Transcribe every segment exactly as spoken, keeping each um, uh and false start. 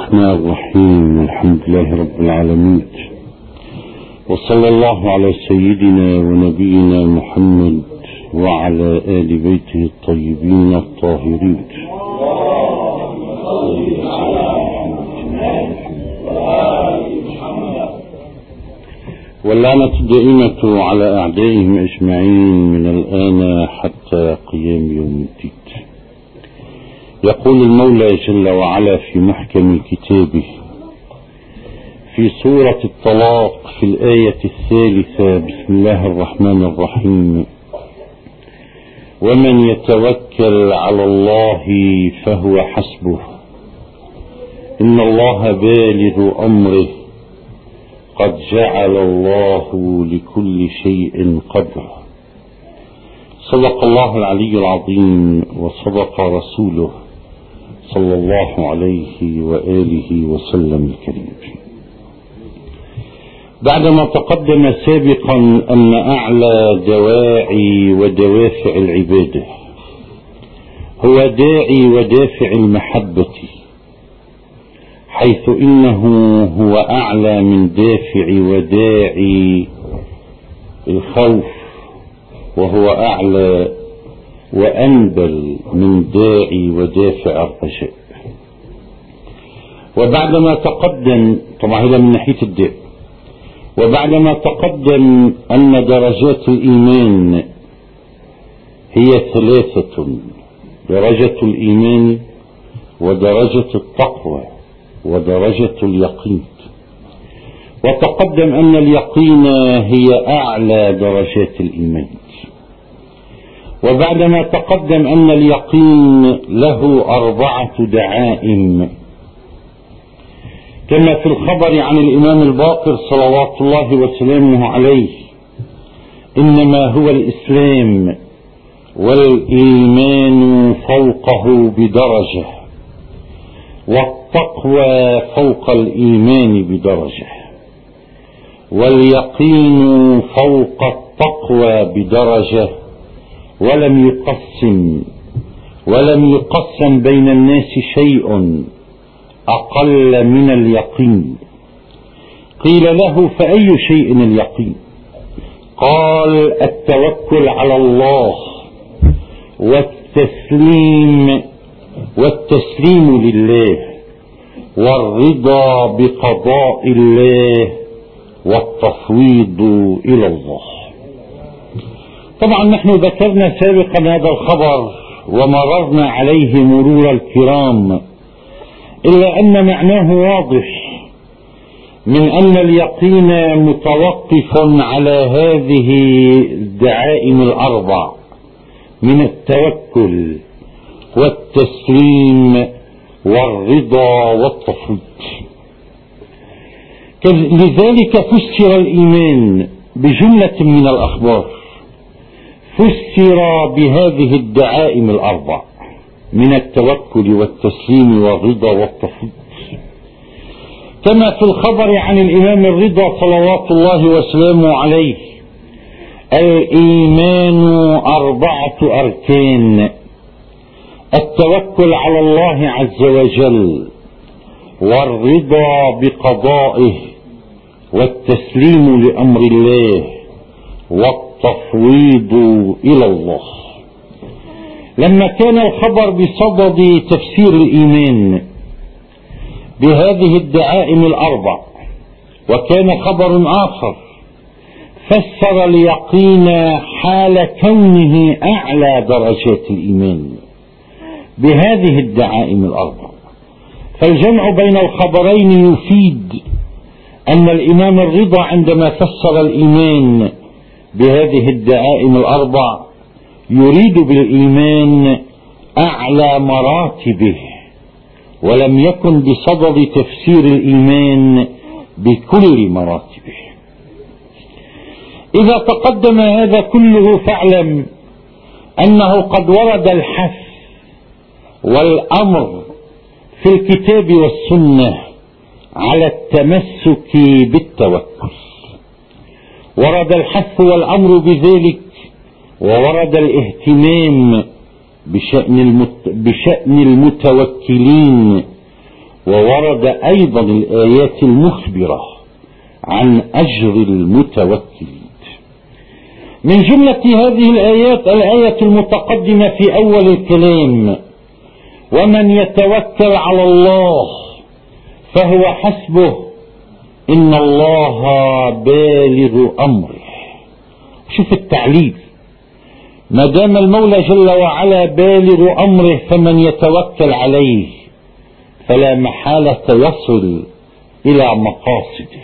الرحمن الرحيم. الحمد لله رب العالمين، وصلى الله على سيدنا ونبينا محمد وعلى آل بيته الطيبين الطاهرين. واللعنة الدائمة على أعدائهم أجمعين من الآن حتى قيام يوم الدين. يقول المولى جل وعلا في محكم كتابه في سورة الطلاق في الآية الثالثة: بسم الله الرحمن الرحيم: ومن يتوكل على الله فهو حسبه إن الله بالغ أمره قد جعل الله لكل شيء قدرا. صدق الله العلي العظيم وصدق رسوله صلى الله عليه وآله وسلم الكريم. بعدما تقدم سابقا أن أعلى دواعي ودوافع العبادة هو داعي ودافع المحبة، حيث إنه هو أعلى من دافع وداعي الخوف، وهو أعلى وأنبل من داعي ودافع الرجاء. وبعدما تقدم، طبعا هذا من ناحية الداء، وبعدما تقدم أن درجات الإيمان هي ثلاثة: درجة الإيمان ودرجة التقوى ودرجة اليقين. وتقدم أن اليقين هي أعلى درجات الإيمان. وبعدما تقدم أن اليقين له أربعة دعائم، كما في الخبر عن الإمام الباقر صلوات الله وسلامه عليه: إنما هو الإسلام والإيمان فوقه بدرجة، والتقوى فوق الإيمان بدرجة، واليقين فوق التقوى بدرجة. ولم يقسم ولم يقسم بين الناس شيء أقل من اليقين. قيل له: فأي شيء اليقين؟ قال: التوكل على الله والتسليم والتسليم لله، والرضا بقضاء الله، والتفويض إلى الله. طبعا نحن ذكرنا سابقا هذا الخبر ومررنا عليه مرور الكرام، إلا أن معناه واضح من أن اليقين متوقف على هذه الدعائم الأربع من التوكل والتسليم والرضا والتفويض. لذلك فسر الإيمان بجملة من الأخبار، فسر بهذه الدعائم الأربع من التوكل والتسليم والرضا والتفويض. كما في الخبر عن الإمام الرضا صلوات الله وسلامه عليه: الإيمان أربعة أركان: التوكل على الله عز وجل، والرضا بقضائه، والتسليم لأمر الله، والتفويض إلى الله. لما كان الخبر بصدد تفسير الإيمان بهذه الدعائم الأربع، وكان خبر آخر فسر اليقين حال كونه أعلى درجات الإيمان بهذه الدعائم الأربع، فالجمع بين الخبرين يفيد أن الإمام الرضا عندما فسر الإيمان بهذه الدعائم الأربع يريد بالإيمان أعلى مراتبه، ولم يكن بصدد تفسير الإيمان بكل مراتبه. إذا تقدم هذا كله فاعلم أنه قد ورد الحث والأمر في الكتاب والسنة على التمسك بالتوكل. ورد الحث والأمر بذلك، وورد الاهتمام بشأن, المت... بشأن المتوكلين وورد أيضا الآيات المخبرة عن أجر المتوكلين. من جملة هذه الآيات الآية المتقدمة في أول الكلام: ومن يتوكل على الله فهو حسبه إن الله بالغ أمره. شوف التعليل، ما دام المولى جل وعلا بالغ أمره فمن يتوكل عليه فلا محالة يصل إلى مقاصده.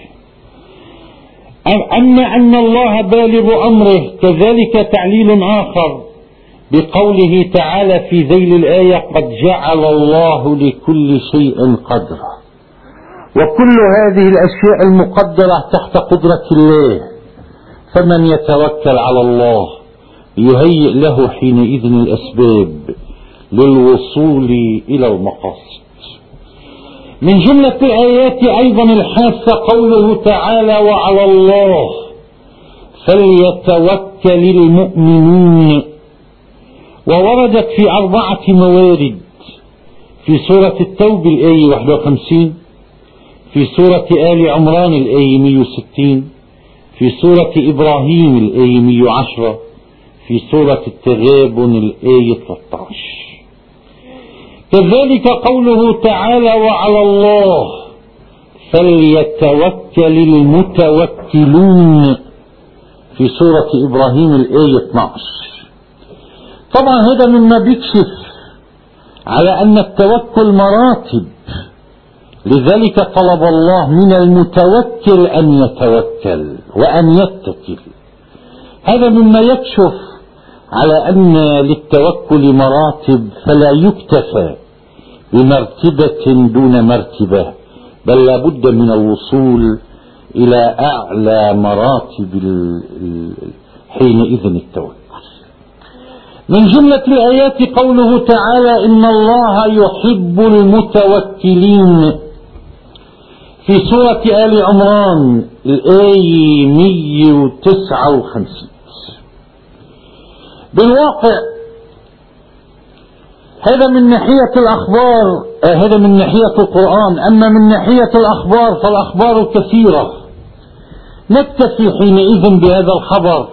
أما أن الله بالغ أمره كذلك تعليل آخر بقوله تعالى في ذيل الآية: قد جعل الله لكل شيء قدرا. وكل هذه الأشياء المقدرة تحت قدرة الله، فمن يتوكل على الله يهيئ له حينئذ الأسباب للوصول إلى المقاصد. من جملة الآيات أيضا الحاسة قوله تعالى: وعلى الله فليتوكل المؤمنون. ووردت في أربعة موارد: في سورة التوبة الآية واحد وخمسين، في سورة آل عمران الآية مئة وستين، في سورة إبراهيم الآية مئة وعشرة، في سورة التغابن الآية ثلاثة عشر. كذلك قوله تعالى: وعلى الله فليتوكل المتوكلون، في سورة إبراهيم الآية اثني عشر. طبعا هذا مما بيكشف على أن التوكل مراتب، لذلك طلب الله من المتوكل أن يتوكل وأن يتكل. هذا مما يكشف على أن للتوكل مراتب، فلا يكتفى بمرتبة دون مرتبة، بل لا بد من الوصول إلى أعلى مراتب حينئذ التوكل. من جملة الآيات قوله تعالى: إن الله يحب المتوكلين، في سورة آل عمران الآية مئة وتسعة وخمسين. بالواقع هذا من ناحية الأخبار، هذا من ناحية القرآن. أما من ناحية الأخبار فالأخبار كثيرة، نكتفي حينئذ بهذا الخبر،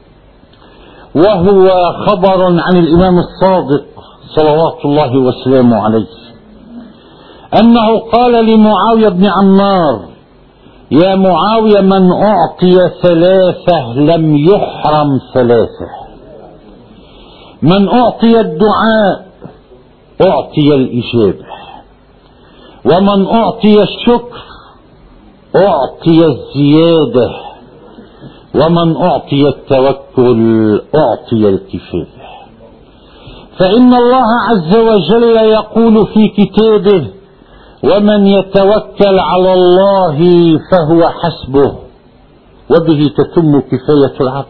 وهو خبر عن الإمام الصادق صلوات الله وسلامه عليه، أنه قال لمعاوية بن عمار: يا معاوية، من أعطي ثلاثة لم يحرم ثلاثة. من أعطي الدعاء أعطي الإجابة، ومن أعطي الشكر أعطي الزيادة، ومن أعطي التوكل أعطي الكفاية. فإن الله عز وجل يقول في كتابه: ومن يتوكل على الله فهو حسبه، وبه تتم كفاية العبد.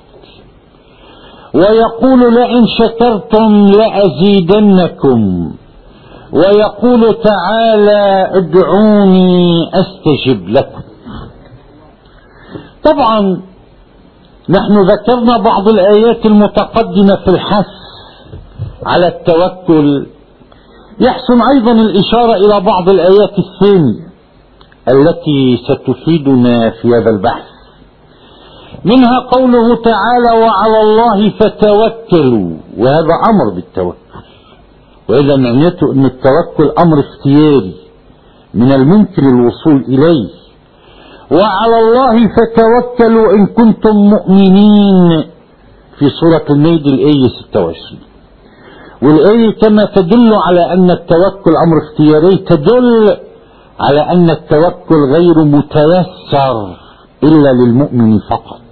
ويقول: لئن شكرتم لأزيدنكم. ويقول تعالى: ادعوني أستجب لكم. طبعا نحن ذكرنا بعض الآيات المتقدمة في الحث على التوكل، يحسن أيضا الإشارة إلى بعض الآيات الثانية التي ستفيدنا في هذا البحث. منها قوله تعالى: وعلى الله فتوكلوا، وهذا أمر بالتوكل، وإذا معناته أن التوكل أمر اختياري من الممكن الوصول إليه. وعلى الله فتوكلوا إن كنتم مؤمنين، في سورة المائدة الآية ستة وعشرين. والآية كما تدل على أن التوكل أمر اختياري تدل على أن التوكل غير متيسر إلا للمؤمن فقط.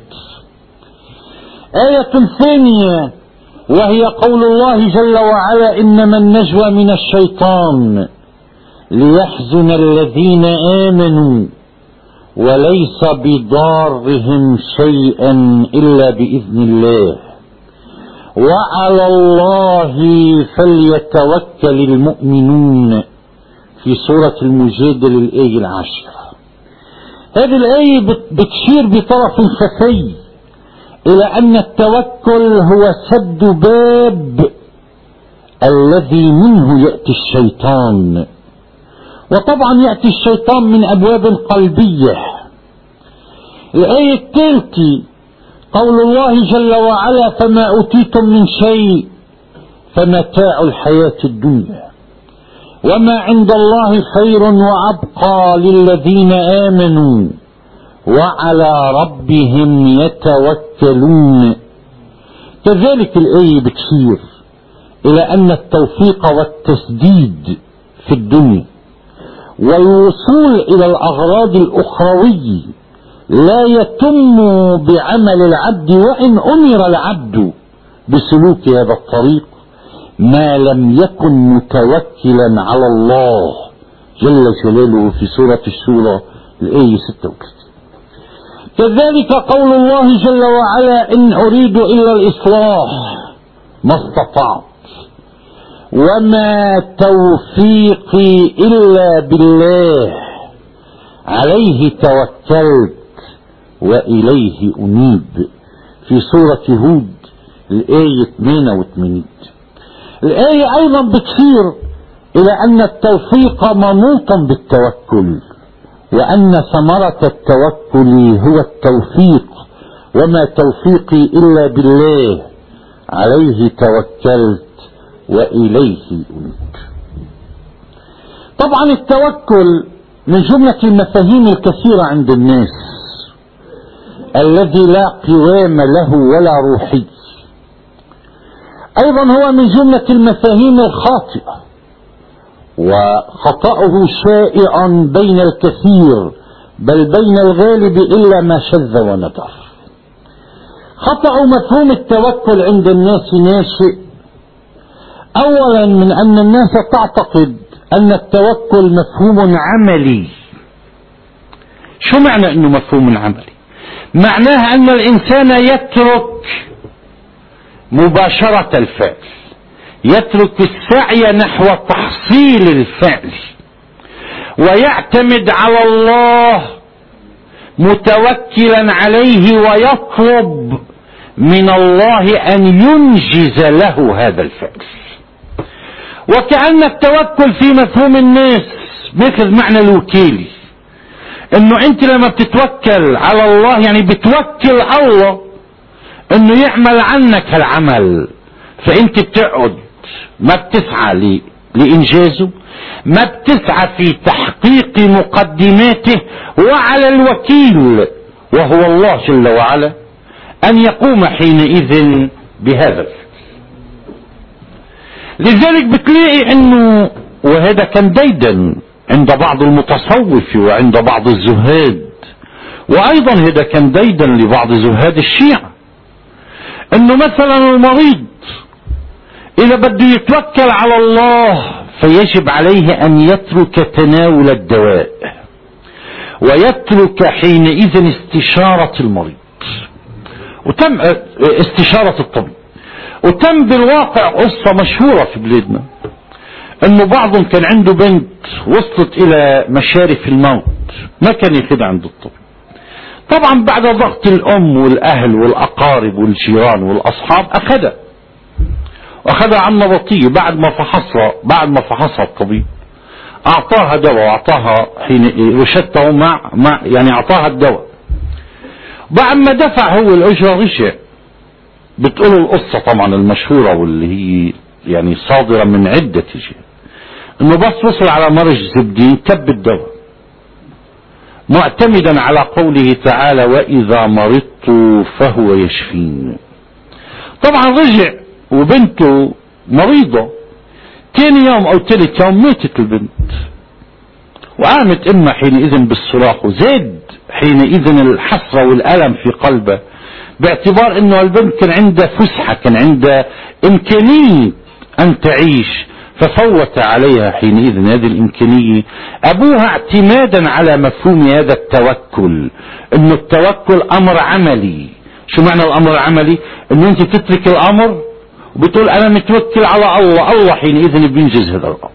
آية ثانية وهي قول الله جل وعلا: إنما النجوى من الشيطان ليحزن الذين آمنوا وليس بضارهم شيئا إلا بإذن الله وعلى الله فليتوكل المؤمنون، في سورة المجادلة الآية العاشرة. هذه الآية بتشير بطرف خفي إلى أن التوكل هو سد باب الذي منه يأتي الشيطان، وطبعا يأتي الشيطان من أبواب قلبية. الآية الثالثة قول الله جل وعلا فما أوتيتم من شيء فمتاع الحياة الدنيا وما عند الله خير وأبقى للذين آمنوا وعلى ربهم يتوكلون. كذلك الآية بتشير إلى أن التوفيق والتسديد في الدنيا والوصول إلى الأغراض الأخروية لا يتم بعمل العبد وإن أمر العبد بسلوك هذا الطريق ما لم يكن متوكلا على الله جل جلاله في سورة الشورى الآية ستة وثلاثين. كذلك قول الله جل وعلا إن أريد إلا الإصلاح ما استطعت وما توفيقي إلا بالله عليه توكلت وإليه أنيب في سورة هود الآية ثمانية وثمانين. الآية أيضا بتشير إلى أن التوفيق منوط بالتوكل وأن ثمرة التوكل هو التوفيق وما توفيقي إلا بالله عليه توكلت وإليه أنيب. طبعا التوكل من جملة المفاهيم الكثيرة عند الناس الذي لا قوام له ولا روحي. أيضا هو من جملة المفاهيم الخاطئة وخطأه شائع بين الكثير بل بين الغالب إلا ما شذ وندر. خطأ مفهوم التوكل عند الناس ناشئ أولا من أن الناس تعتقد أن التوكل مفهوم عملي. شو معنى أنه مفهوم عملي؟ معناه أن الإنسان يترك مباشرة الفعل، يترك السعي نحو تحصيل الفعل ويعتمد على الله متوكلا عليه ويطلب من الله أن ينجز له هذا الفعل. وكأن التوكل في مفهوم الناس مثل معنى الوكيل، انه انت لما بتتوكل على الله يعني بتوكل الله انه يعمل عنك هالعمل، فانت بتقعد ما بتسعى لانجازه، ما بتسعى في تحقيق مقدماته، وعلى الوكيل وهو الله جل وعلا ان يقوم حينئذ بهذا الفعل. لذلك بتلاقي انه وهذا كان ديدا عند بعض المتصوف وعند بعض الزهاد، وايضا هذا كان ديدا لبعض زهاد الشيعة، انه مثلا المريض اذا بده يتوكل على الله فيجب عليه ان يترك تناول الدواء ويترك حينئذ استشارة المريض وتم استشارة الطبيب. وتم بالواقع قصة مشهورة في بلادنا انه بعضهم كان عنده بنت وصلت الى مشارف الموت ما كان ياخذها عند الطبيب. طبعا بعد ضغط الام والاهل والاقارب والجيران والاصحاب اخذها واخذها عن نبطية. بعد ما فحصها بعد ما فحصها الطبيب اعطاها دواء واعطاها حين روشته مع مع يعني اعطاها الدواء. بعد ما دفع هو الاجرة رجع. بتقول القصة طبعا المشهورة واللي هي يعني صادرة من عدة جهات انه بس وصل على مرج زبدين كب الدواء معتمدا على قوله تعالى واذا مرضت فهو يشفين. طبعا رجع وبنته مريضة، تاني يوم او ثالث يوم ماتت البنت وقامت امها حينئذ بالصراخ وزاد حينئذ الحسرة والألم في قلبه باعتبار انه البنت كان عندها فسحة كان عندها امكانية ان تعيش، ففوت عليها حينئذ هذه الامكانية ابوها اعتمادا على مفهوم هذا التوكل، انه التوكل امر عملي. شو معنى الامر العملي؟ انه انت تترك الامر وبتقول انا متوكل على الله، الله حينئذ بينجز هذا الامر.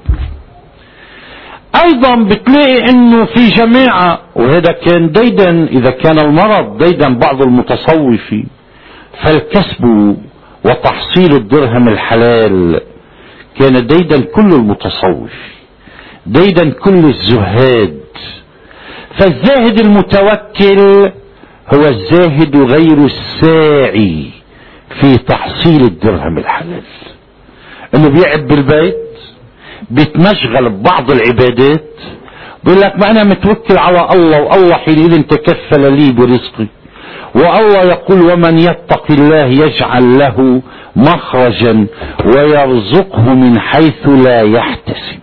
ايضا بتلاقي انه في جماعة وهذا كان ديدا اذا كان المرض ديدا بعض المتصوفين فالكسب وتحصيل الدرهم الحلال كان ديدا كل المتصوف. ديدا كل الزهاد. فالزاهد المتوكل هو الزاهد غير الساعي في تحصيل الدرهم الحلال، انه بيعب بالبيت، بيتمشغل ببعض العبادات، بيقول لك ما انا متوكل على الله، والله حينئذ تكفل لي برزقي، والله يقول ومن يتق الله يجعل له مخرجا ويرزقه من حيث لا يحتسب.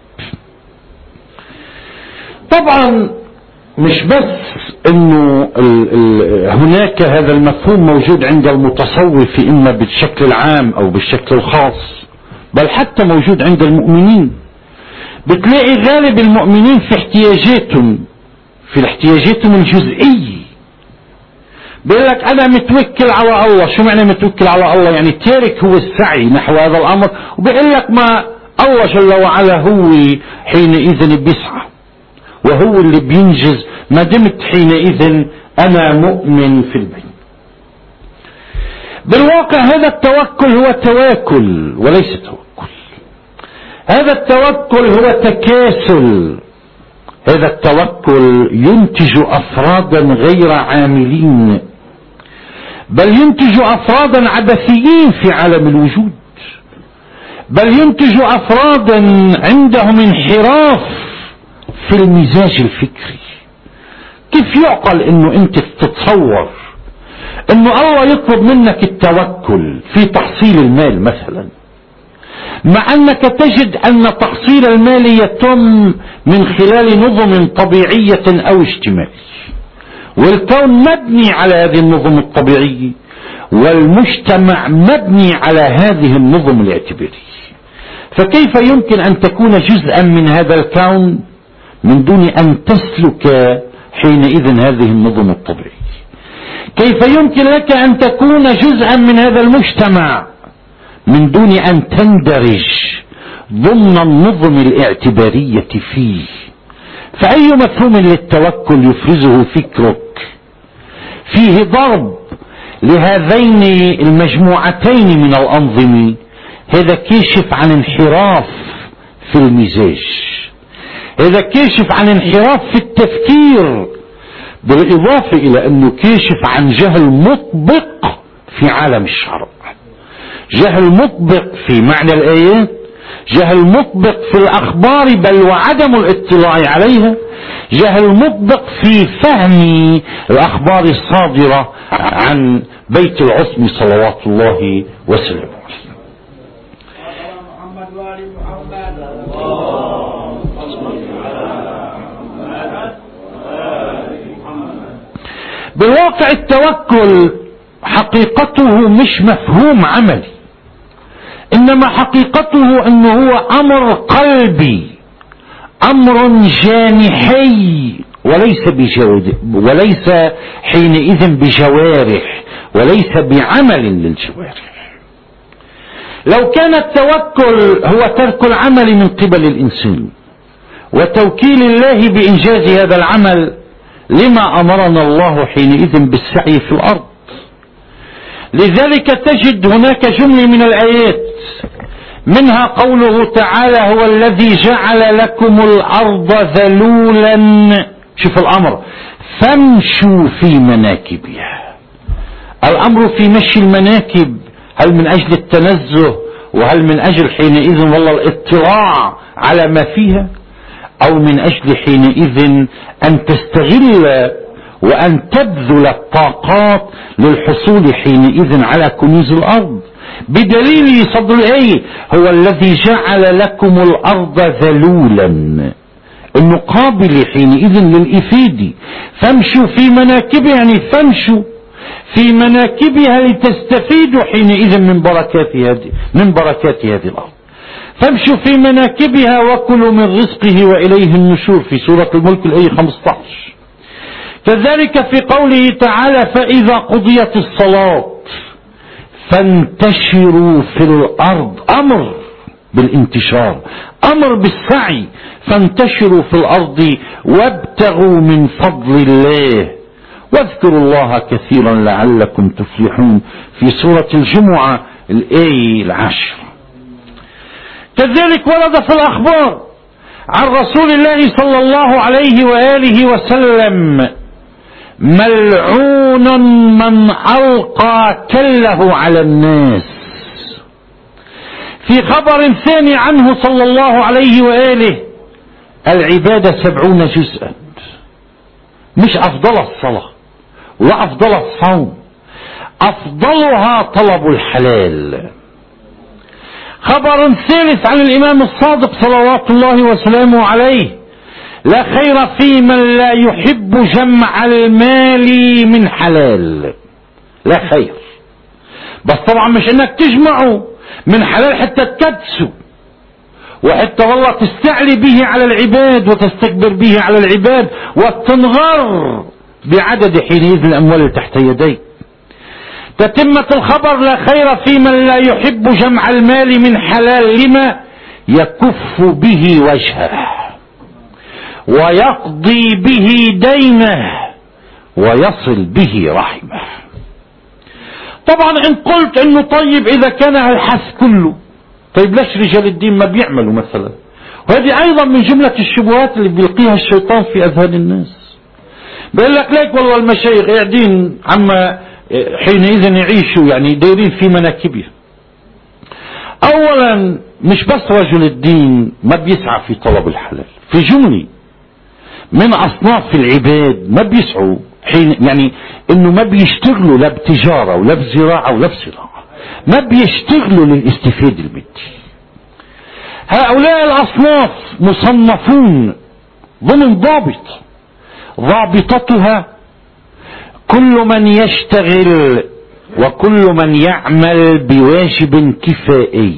طبعا مش بس انه ال ال هناك هذا المفهوم موجود عند المتصوف اما بالشكل العام او بالشكل الخاص، بل حتى موجود عند المؤمنين. بتلاقي غالب المؤمنين في احتياجاتهم في احتياجاتهم الجزئية بيقول لك انا متوكل على الله. شو معنى متوكل على الله؟ يعني تارك هو السعي نحو هذا الامر، وبيقول لك ما الله جل وعلا هو حينئذ بيسعى وهو اللي بينجز، ما دمت حينئذ انا مؤمن في البيت. بالواقع هذا التوكل هو تواكل وليس توكل. هذا التوكل هو تكاسل. هذا التوكل ينتج افرادا غير عاملين، بل ينتج افرادا عبثيين في عالم الوجود، بل ينتج افرادا عندهم انحراف في المزاج الفكري. كيف يعقل انه انت تتصور انه الله يطلب منك التوكل في تحصيل المال مثلا، مع انك تجد ان تحصيل المال يتم من خلال نظم طبيعية او اجتماعية، والكون مبني على هذه النظم الطبيعية، والمجتمع مبني على هذه النظم الاعتبارية. فكيف يمكن ان تكون جزءا من هذا الكون من دون ان تسلك حينئذ هذه النظم الطبيعية؟ كيف يمكن لك ان تكون جزءا من هذا المجتمع من دون ان تندرج ضمن النظم الاعتبارية فيه؟ فأي مفهوم للتوكل يفرزه فكرك فيه ضرب لهذين المجموعتين من الأنظمة، هذا كاشف عن انحراف في المزاج، هذا كاشف عن انحراف في التفكير، بالإضافة إلى أنه كاشف عن جهل مطبق في عالم الشرع، جهل مطبق في معنى الآيات، جهل مطبق في الأخبار بل وعدم الاطلاع عليها، جهل مطبق في فهم الأخبار الصادرة عن بيت العصم صلوات الله وسلامه عليه. بالواقع التوكل حقيقته مش مفهوم عملي، انما حقيقته انه هو امر قلبي، امر جانحي، وليس بجوارح، وليس حينئذ بجوارح، وليس بعمل للجوارح. لو كان التوكل هو ترك العمل من قبل الانسان وتوكيل الله بانجاز هذا العمل، لما امرنا الله حينئذ بالسعي في الارض؟ لذلك تجد هناك جملة من الآيات منها قوله تعالى هو الذي جعل لكم الأرض ذلولا. شوف الأمر، فامشوا في مناكبها. الأمر في مشي المناكب هل من أجل التنزه وهل من أجل حينئذ والله الاطلاع على ما فيها، أو من أجل حينئذ أن تستغل وأن تبذل الطاقات للحصول حينئذ على كنوز الأرض؟ بدليل صدر الآية هو الذي جعل لكم الأرض ذلولا، المقابل حينئذ للإفادة. فامشوا في مناكبها، يعني فامشوا في مناكبها لتستفيدوا حينئذ من بركات هذه من بركات هذه الأرض. فامشوا في مناكبها وكلوا من رزقه وإليه النشور في سورة الملك الآية خمسة عشر. كذلك في قوله تعالى فإذا قضيت الصلاة فانتشروا في الأرض، أمر بالانتشار، أمر بالسعي، فانتشروا في الأرض وابتغوا من فضل الله واذكروا الله كثيرا لعلكم تفلحون في سورة الجمعة الآية العاشرة. كذلك ورد في الأخبار عن رسول الله صلى الله عليه وآله وسلم: ملعون من ألقى كله على الناس. في خبر ثاني عنه صلى الله عليه وآله: العبادة سبعون جزءا، مش أفضل الصلاة ولا أفضل الصوم، أفضلها طلب الحلال. خبر ثالث عن الإمام الصادق صلوات الله وسلامه عليه: لا خير في من لا يحب جمع المال من حلال. لا خير، بس طبعا مش انك تجمعه من حلال حتى تكدسه وحتى والله تستعلي به على العباد وتستكبر به على العباد وتنغر بعدد حينئذ الأموال اللي تحت يديك. تتمة الخبر: لا خير في من لا يحب جمع المال من حلال لما يكف به وجهه ويقضي به دينه ويصل به رحمه. طبعا ان قلت انه طيب اذا كان هالحث كله، طيب ليش رجال الدين ما بيعملوا مثلا؟ وهذه ايضا من جملة الشبهات اللي بيلقيها الشيطان في اذهان الناس. بيقول لك ليك والله المشايخ قاعدين عما حينئذ يعيشوا يعني دايرين في مناكبهم. اولا مش بس رجل الدين ما بيسعى في طلب الحلال، في جملة من اصناف العباد ما بيسعوا حين يعني انه ما بيشتغلوا لا بتجارة ولا بزراعة ولا بصناعة، ما بيشتغلوا للاستفادة المادية. هؤلاء الاصناف مصنفون ضمن ضابط، ضابطتها كل من يشتغل وكل من يعمل بواجب كفائي.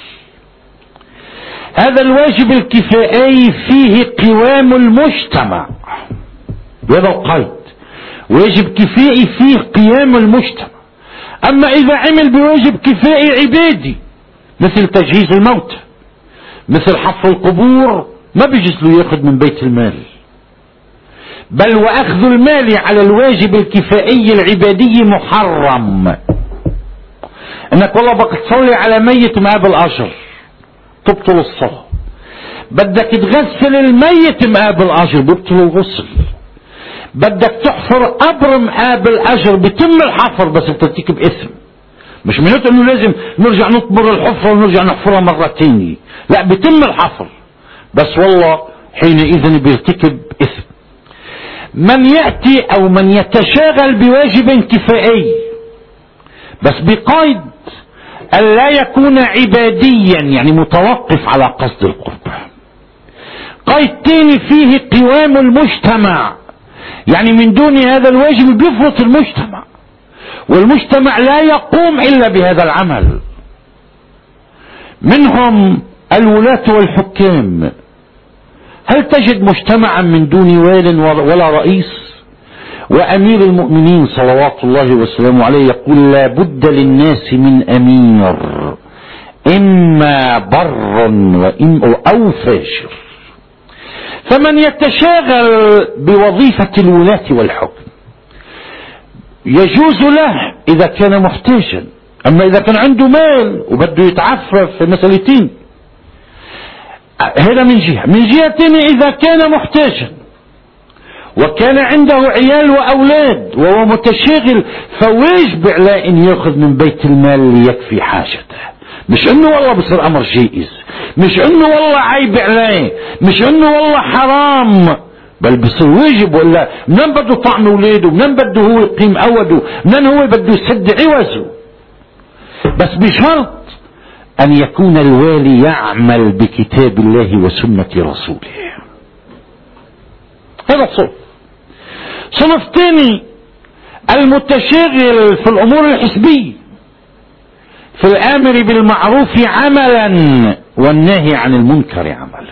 هذا الواجب الكفائي فيه قوام المجتمع، بهذا القيد واجب كفائي فيه قيام المجتمع. اما اذا عمل بواجب كفائي عبادي مثل تجهيز الموتى مثل حفر القبور ما بيجوز له ياخذ من بيت المال، بل واخذ المال على الواجب الكفائي العبادي محرم. انك والله بدك تصلي على ميت مقابل اجر تبطل الصلاة، بدك تغسل الميت مقابل اجر بيبطل الغسل، بدك تحفر قبر مقابل اجر بيتم الحفر بس بترتكب اثم. مش معناته انه لازم نرجع نطمر الحفرة ونرجع نحفرها مرة تانية، لا بيتم الحفر بس والله حينئذ بيرتكب اثم. من يأتي او من يتشاغل بواجب كفائي بس بقيد أن لا يكون عباديا يعني متوقف على قصد القرب. قيد تاني فيه قوام المجتمع، يعني من دون هذا الواجب بيفرط المجتمع، والمجتمع لا يقوم إلا بهذا العمل. منهم الولاة والحكام. هل تجد مجتمعا من دون وال ولا رئيس؟ وأمير المؤمنين صلوات الله وسلامه عليه يقول: لا بد للناس من أمير، إما بر أو فاجر. فمن يتشاغل بوظيفة الولاة والحكم يجوز له إذا كان محتاجا، أما إذا كان عنده مال وبده يتعفف في مسألتين هذا من جهة. من جهة تانية إذا كان محتاجا وكان عنده عيال وأولاد وهو متشاغل فواجب عليه أن يأخذ من بيت المال ليكفي حاجته. مش انه والله بصير امر جائز، مش انه والله عيب عليه، مش انه والله حرام، بل بصير واجب. ولا منين بده طعم اولاده، منين بده هو يقيم اوده، منين هو بده يسد عوزه، بس بشرط ان يكون الوالي يعمل بكتاب الله وسنة رسوله. هذا صنف. صنف ثاني المتشاغل في الامور الحسبية، في الامر بالمعروف عملا والنهي عن المنكر عملا.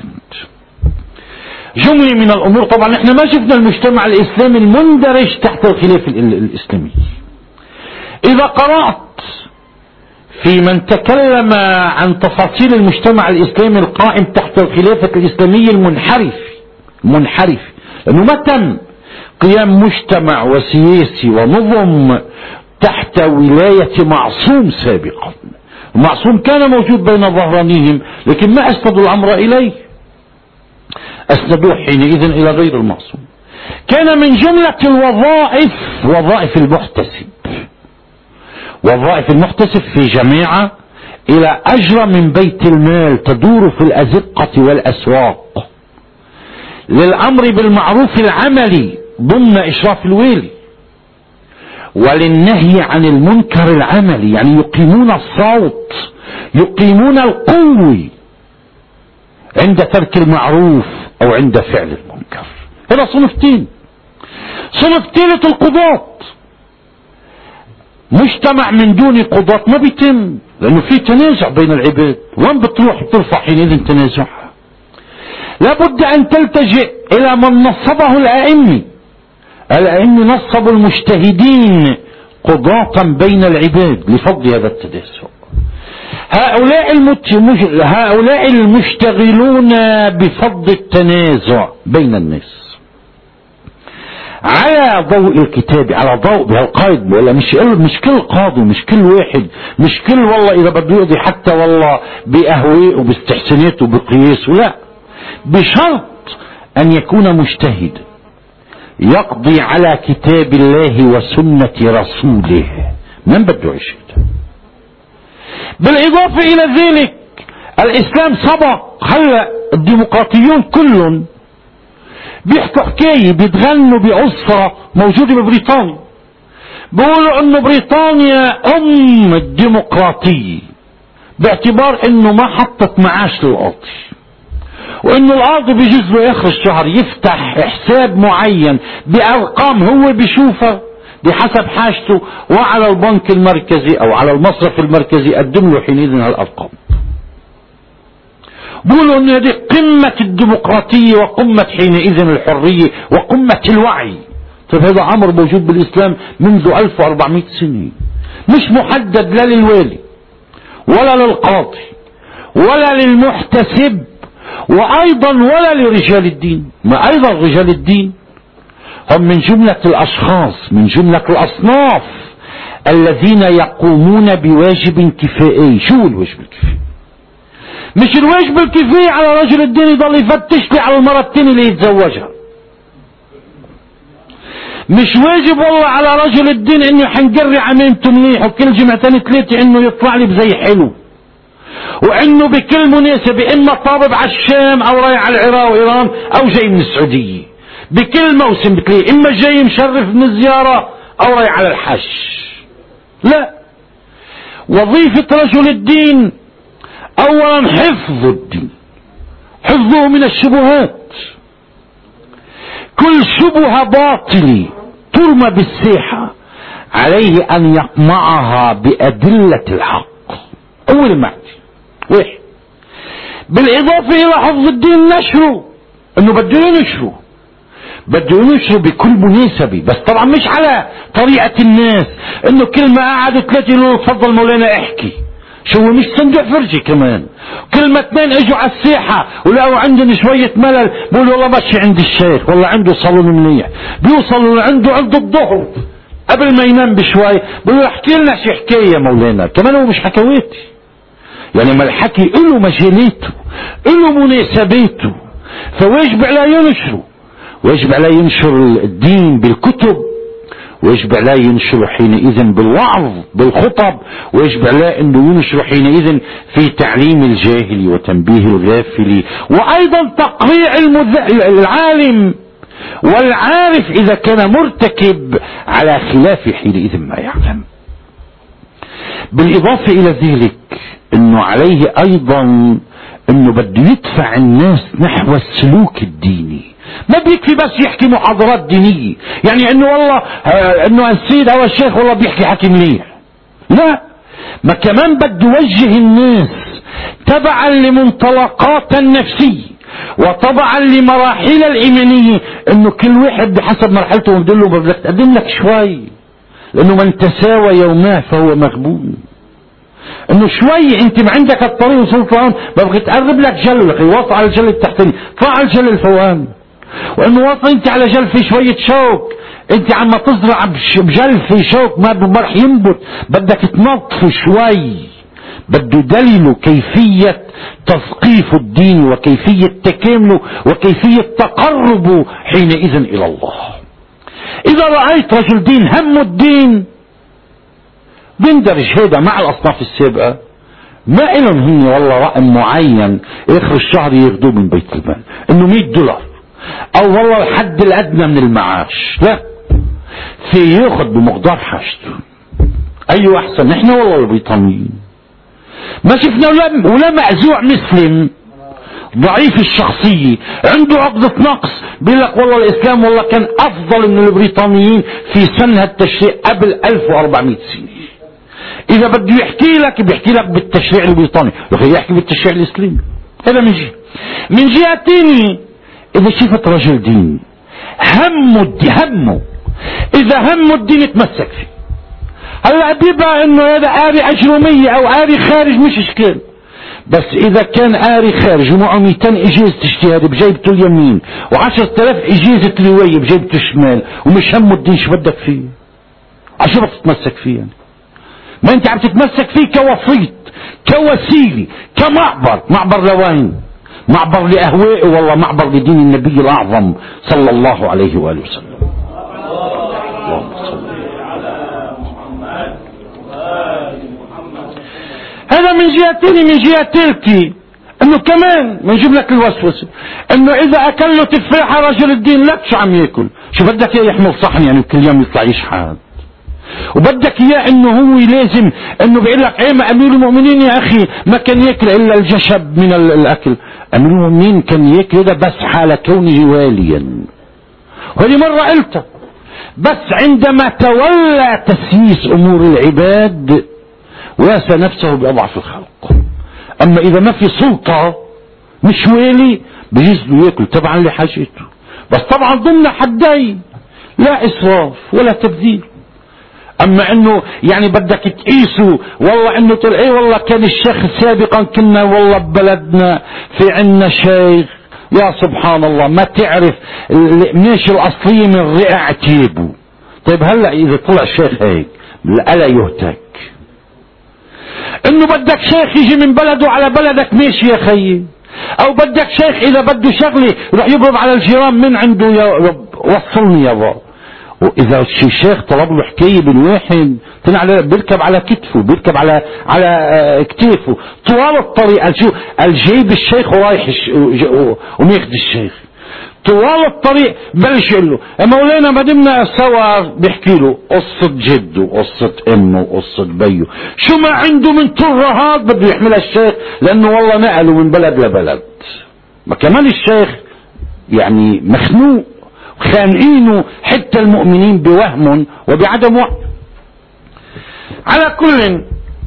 جملة من الامور. طبعا احنا ما شفنا المجتمع الاسلامي المندرج تحت الخلافة الاسلامية. اذا قرأت في من تكلم عن تفاصيل المجتمع الاسلامي القائم تحت الخلافة الاسلامية المنحرف منحرف لانه ما تم قيام مجتمع وسياسي ونظم تحت ولاية معصوم سابقا. المعصوم كان موجود بين ظهرانيهم لكن ما اسندوا الامر اليه. أسندوه حينئذ إلى غير المعصوم. كان من جملة الوظائف وظائف المحتسب. وظائف المحتسب في جماعة إلى أجر من بيت المال تدور في الأزقة والأسواق للأمر بالمعروف العملي ضمن إشراف الوالي، وللنهي عن المنكر العملي، يعني يقيمون الصوت، يقيمون القوة عند ترك المعروف أو عند فعل المنكر. هذا صنفتين. صنف ثالث القضاة. مجتمع من دون قضاة ما بيتم، لأنه في تنازع بين العباد. وين بتروح بترفع حينئذ تنازع؟ لابد أن تلتجئ إلى من نصبه الأئمة. الأئمة نصبوا المجتهدين قضاة بين العباد لفضل هذا التنازع. هؤلاء, المت... هؤلاء المشتغلون بفضل التنازع بين الناس على ضوء الكتاب، على ضوء بهالقائد، ولا مش مش كل قاضي، مش كل واحد، مش كل والله إذا بده يقضي حتى والله بأهوائه وباستحساناته وبقياسه، لا، بشرط أن يكون مجتهد يقضي على كتاب الله وسنة رسوله، من بده يشهد. بالإضافة إلى ذلك الإسلام سبق. هلا الديمقراطيون كلهم بيحكوا حكاية، بيتغنوا بأسرة موجودة ببريطانيا، بيقولوا انه بريطانيا ام الديمقراطية، باعتبار انه ما حطت معاش للقاضي، وانه القاضي بيجوز له اخر الشهر يفتح حساب معين بارقام هو بيشوفها بحسب حاجته، وعلى البنك المركزي او على المصرف المركزي يقدم له حينئذ هالارقام. بيقولوا ان هذه قمة الديمقراطية وقمة حينئذ الحرية وقمة الوعي. طيب هذا امر موجود بالاسلام منذ ألف وأربعمائة سنة، مش محدد لا للوالي ولا للقاضي ولا للمحتسب وايضا ولا لرجال الدين. ما ايضا رجال الدين هم من جملة الاشخاص، من جملة الاصناف الذين يقومون بواجب كفائي. شو الواجب الكفائي؟ مش الواجب الكفائي على رجل الدين يضل يفتش لي على المرة التانية اللي يتزوجها. مش واجب والله على رجل الدين انه حنقري عميمته منيح وكل جمعتين ثلاثة انه يطلع لي بزي حلو، وانه بكل مناسبة اما طابب على الشام او رايح على العراق وايران او جاي من السعودية، بكل موسم بتلاقيه اما جاي مشرف من الزيارة او رايح على الحج. لا، وظيفة رجل الدين اولا حفظ الدين، حفظه من الشبهات. كل شبهة باطلة ترمى بالساحة عليه ان يقمعها بادلة الحق. اول ما واحد. بالاضافة الى حفظ الدين نشره، انه بده ينشره، بده ينشره بكل مناسبة، بس طبعا مش على طريقة الناس انه كل ما قعدوا ثلاثة يقولوا تفضل مولانا احكي. شو مش صندوق فرجي كمان. كل ما اثنين اجوا على الساحة ولقوا عندهم شوية ملل بقولوا والله ماشي عند الشيخ، والله عنده صالون منيح، بيوصلوا عنده عند الظهر قبل ما ينام بشوي بقولوا احكي لنا شي حكاية مولانا. كمان هو مش حكاواتي، يعني ما الحكي له مجالاته، له مناسباته، فواجب عليه ينشره، واجب عليه ينشر الدين بالكتب، ويجب عليه ينشر حينئذ بالوعظ بالخطب، ويجب عليه انه ينشر حينئذ في تعليم الجاهل وتنبيه الغافل، وايضا تقريع العالم والعارف اذا كان مرتكب على خلاف حينئذ ما يعلم. بالاضافة الى ذلك انه عليه ايضا انه بده يدفع الناس نحو السلوك الديني. ما بيكفي بس يحكي محاضرات دينية، يعني انه والله انه السيد او الشيخ والله بيحكي حكي مليح، لا، ما كمان بده يوجه الناس تبعا لمنطلقات النفسية وطبعا لمراحل الإيمانية، انه كل واحد بحسب مرحلته بده له بدك تقدم لك شوي، لانه من تساوى يوماه فهو مغبون. انه شوي انت ما عندك الطريق وصلت لهون ببغي تقرب لك جل، اخي واطع على الجل التحتاني، طلع على الجل الفوقاني، وانه واطع انت على جل في شوية شوك، انت عم تزرع بجل في شوك ما رح ينبت، بدك تنظف شوي بده دليله كيفية تثقيف الدين وكيفية تكامله وكيفية تقربه حينئذ إلى الله. إذا رأيت رجل دين هم الدين بندرج هذا مع الأصناف السابقة، ما إلهم هن والله رقم معين آخر الشهر ياخذوه من بيت المال إنه مئة دولار أو والله الحد الأدنى من المعاش، لا، في ياخذ بمقدار حاجته. أيوة أحسن، نحن والله البريطانيين ما شفنا ولا, ولا مأزوع مسلم ضعيف الشخصية عنده عقدة نقص بيقول لك والله الإسلام والله كان أفضل من البريطانيين في سنة التشريع قبل ألف وأربعمئة سنة. إذا بده يحكي لك بيحكي لك بالتشريع البريطاني، يحكي بالتشريع الإسلامي. هذا من جهة. من جهة تانية إذا شفت رجل دين همه الدين همه إذا همه الدين يتمسك فيه. هلا بيبقى إنه هذا قاري أجرومية أو قاري خارج مش إشكال، بس إذا كان قاري خارج ومعه مئتين إجازة اجتهاد بجيبته اليمين وعشرة آلاف إجازة رواية بجيبته الشمال ومش همه الدين، شو بدك فيه؟ عشو بدك تتمسك فيه يعني؟ ما أنت عم تتمسك فيه كوسيط كوسيلة كمعبر. معبر لوين؟ معبر لأهوائه والله معبر لدين النبي الأعظم صلى الله عليه وآله وسلم. اللهم صل على محمد وآل محمد. هذا من جهة ثانية. من جهة ثالثة انه كمان بنجيب لك الوسوسة انه اذا اكل له تفاحة رجل الدين لك شو عم ياكل؟ شو بدك اياه يحمل صحن يعني كل يوم يطلع يشحت؟ وبدك اياه انه هو لازم انه بيقول لك ايه ما امير المؤمنين يا اخي ما كان ياكل الا الجشب من الاكل. امير المؤمنين كان ياكل هذا بس حال كونه واليا، وهذه مرة قلتها، بس عندما تولى تسييس امور العباد واسى نفسه باضعف الخلق. اما اذا ما في سلطة مش والي بيجوز له ياكل تبعا لحاجته، بس طبعا ضمن حدين، لا اسراف ولا تبذير. اما انه يعني بدك تقيسوا والله انه تقول ايه والله كان الشيخ سابقا كنا والله ببلدنا في عنا شيخ، يا سبحان الله ما تعرف ماشي الاصلية من رقع تيبه. طيب هلا اذا طلع شيخ هيك الا يهتك؟ انه بدك شيخ يجي من بلده على بلدك ماشي يا خيي، او بدك شيخ اذا بده شغله يروح يضرب على الجيران من عنده يا رب وصلني يا بابا. واذا شي شيخ طلب له حكايه بالواحد طلع بيركب على كتفه بيركب على على كتافه طوال الطريق. شو الجيب الشيخ ورايح وماخذ الشيخ طوال الطريق بلش يقول له يا مولانا ما دمنا سوا، بيحكي له قصة جده وقصة امه وقصة بيه، شو ما عنده من ترهات بده يحملها الشيخ لانه والله نقلوا من بلد لبلد. ما كمان الشيخ يعني مخنوق خانقينه حتى المؤمنين بوهم وبعدم وهم. على كل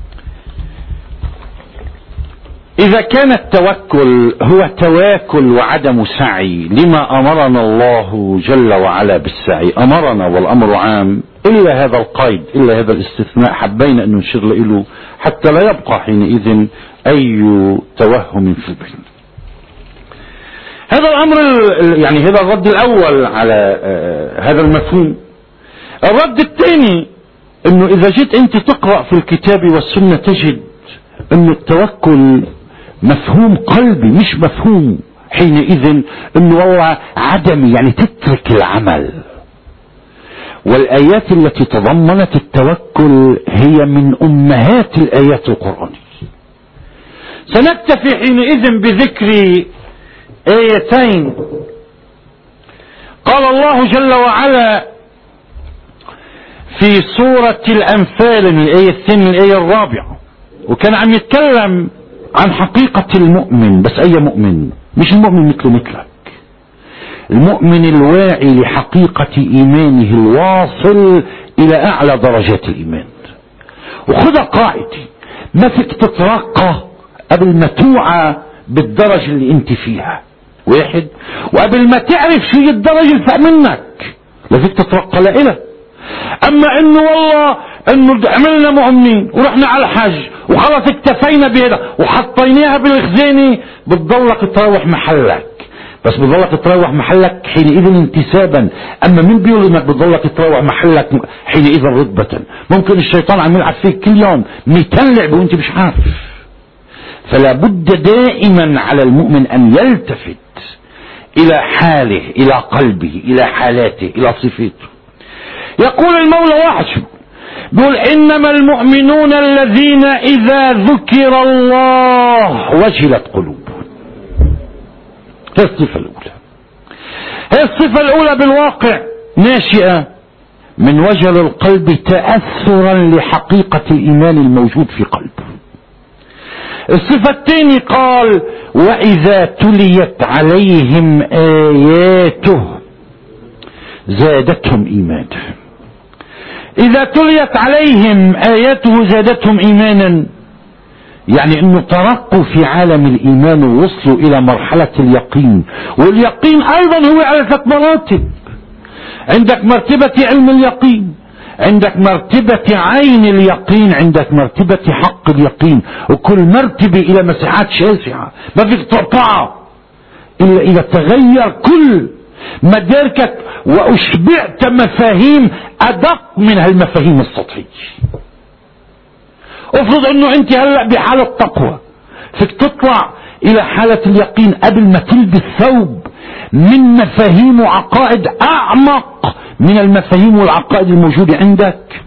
إذا كان التوكل هو تواكل وعدم سعي لما أمرنا الله جل وعلا بالسعي، أمرنا والأمر عام إلا هذا القيد إلا هذا الاستثناء حبينا أن نشير له حتى لا يبقى حينئذ أي توهم في البين. هذا الأمر يعني هذا الرد الأول على هذا المفهوم. الرد الثاني أنه إذا جيت أنت تقرأ في الكتاب والسنة تجد أن التوكل مفهوم قلبي مش مفهوم حينئذ أنه والله عدمي يعني تترك العمل. والآيات التي تضمنت التوكل هي من أمهات الآيات القرآنية. سنكتفي حينئذ بذكر آيتين. قال الله جل وعلا في سورة الأنفال من الآية الثانية من الآية الرابعة، وكان عم يتكلم عن حقيقة المؤمن، بس أي مؤمن؟ مش المؤمن مثل مثلك، المؤمن الواعي لحقيقة إيمانه الواصل إلى أعلى درجات الإيمان. وخذ قاعدتي، ما فيك تترقى قبل ما توعى بالدرجة اللي انت فيها، واحد، وقبل ما تعرف شو هي الدرجة اللي فوق منك لا فيك تترقى لإلها. اما انه والله انه عملنا مؤمنين ورحنا على الحج وخلص اكتفينا بهذا وحطيناها بالخزانة، بتضلك تروح محلك، بس بتضلك تروح محلك حينئذ انتسابا. اما مين بيقول انك بتضلك تروح محلك حينئذ رتبة؟ ممكن الشيطان عم يلعب فيك كل يوم ميتين لعبة وانت مش عارف. فلا بد دائما على المؤمن ان يلتفت الى حاله، الى قلبه، الى حالاته، الى صفاته. يقول المولى وحده بيقول انما المؤمنون الذين اذا ذكر الله وجلت قلوبهم. هي الصفة الاولى. هي الصفة الاولى بالواقع ناشئة من وجل القلب تأثرا لحقيقة الايمان الموجود في قلبه. الصفة الثانية قال واذا تليت عليهم اياته زادتهم ايمانا. اذا تليت عليهم اياته زادتهم ايمانا، يعني انه ترقوا في عالم الايمان ووصلوا الى مرحلة اليقين. واليقين ايضا هو على ثلاث مراتب. عندك مرتبة علم اليقين، عندك مرتبة عين اليقين، عندك مرتبة حق اليقين، وكل مرتبة الى مساحات شاسعة ما فيك تقطعها الا اذا تغير كل مداركك واشبعت مفاهيم ادق من هالمفاهيم السطحية. افرض انه انت هلأ بحالة تقوى، فيك تطلع الى حالة اليقين قبل ما تلبس ثوب من مفاهيم وعقائد اعمق من المفاهيم والعقائد الموجودة عندك.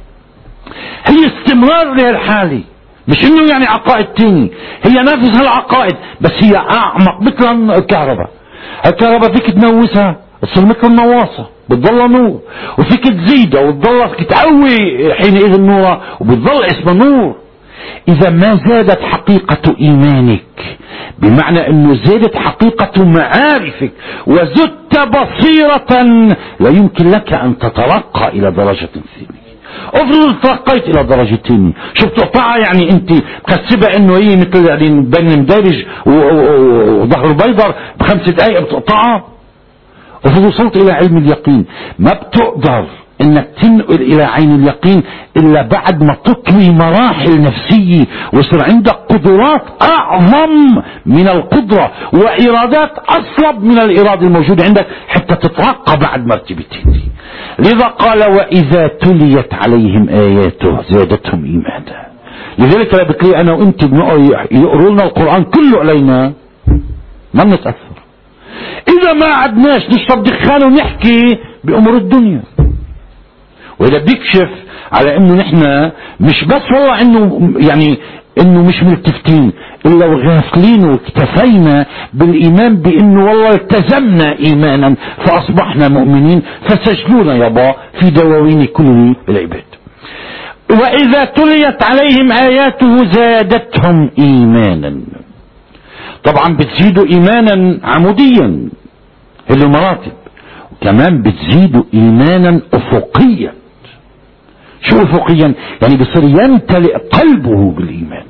هي استمرار لهالحالة، مش انه يعني عقائد تاني، هي نفس هالعقائد بس هي اعمق. مثل الكهرباء، الكهرباء فيك تنوسها تصير مثل النواصة بتضل نور، وفيك تزيدها وتضل فيك تقوي حينئذ نورها وبتضل اسمها نور. اذا ما زادت حقيقة ايمانك بمعنى انه زادت حقيقة معارفك وزدت بصيرة لا يمكن لك ان تترقى الى درجة ثانية. افرض ترقيت الى درجة ثانية، شو بتقطعها؟ يعني انت مكسبة انه هي مثل يعني بين المدارج وظهر البيضر بخمس دقائق بتقطعها. وفي وصلت الى علم اليقين ما بتقدر انك تنقل الى عين اليقين الا بعد ما تطوي مراحل نفسية ويصير عندك قدرات اعظم من القدرة وارادات اصلب من الارادة الموجودة عندك حتى تترقى بعد مرتبتين. لذا قال واذا تليت عليهم اياته زادتهم ايمانا. لذلك لا بتلاقي انا وانت يقروا لنا القرآن كله علينا ما بنتأثر اذا ما عدناش نشرب دخان ونحكي بامور الدنيا. وإذا بيكشف على انه نحن مش بس والله انه يعني انه مش ملتفتين الا وغافلين واكتفينا بالايمان بانه والله التزمنا ايمانا فاصبحنا مؤمنين فسجلونا يابا في دواوين كل العباد. واذا تليت عليهم اياته زادتهم ايمانا. طبعا بتزيدوا ايمانا عموديا اللي مراتب، وكمان بتزيدوا ايمانا افقيا. شو افقيا؟ يعني بصير يمتلئ قلبه بالايمان.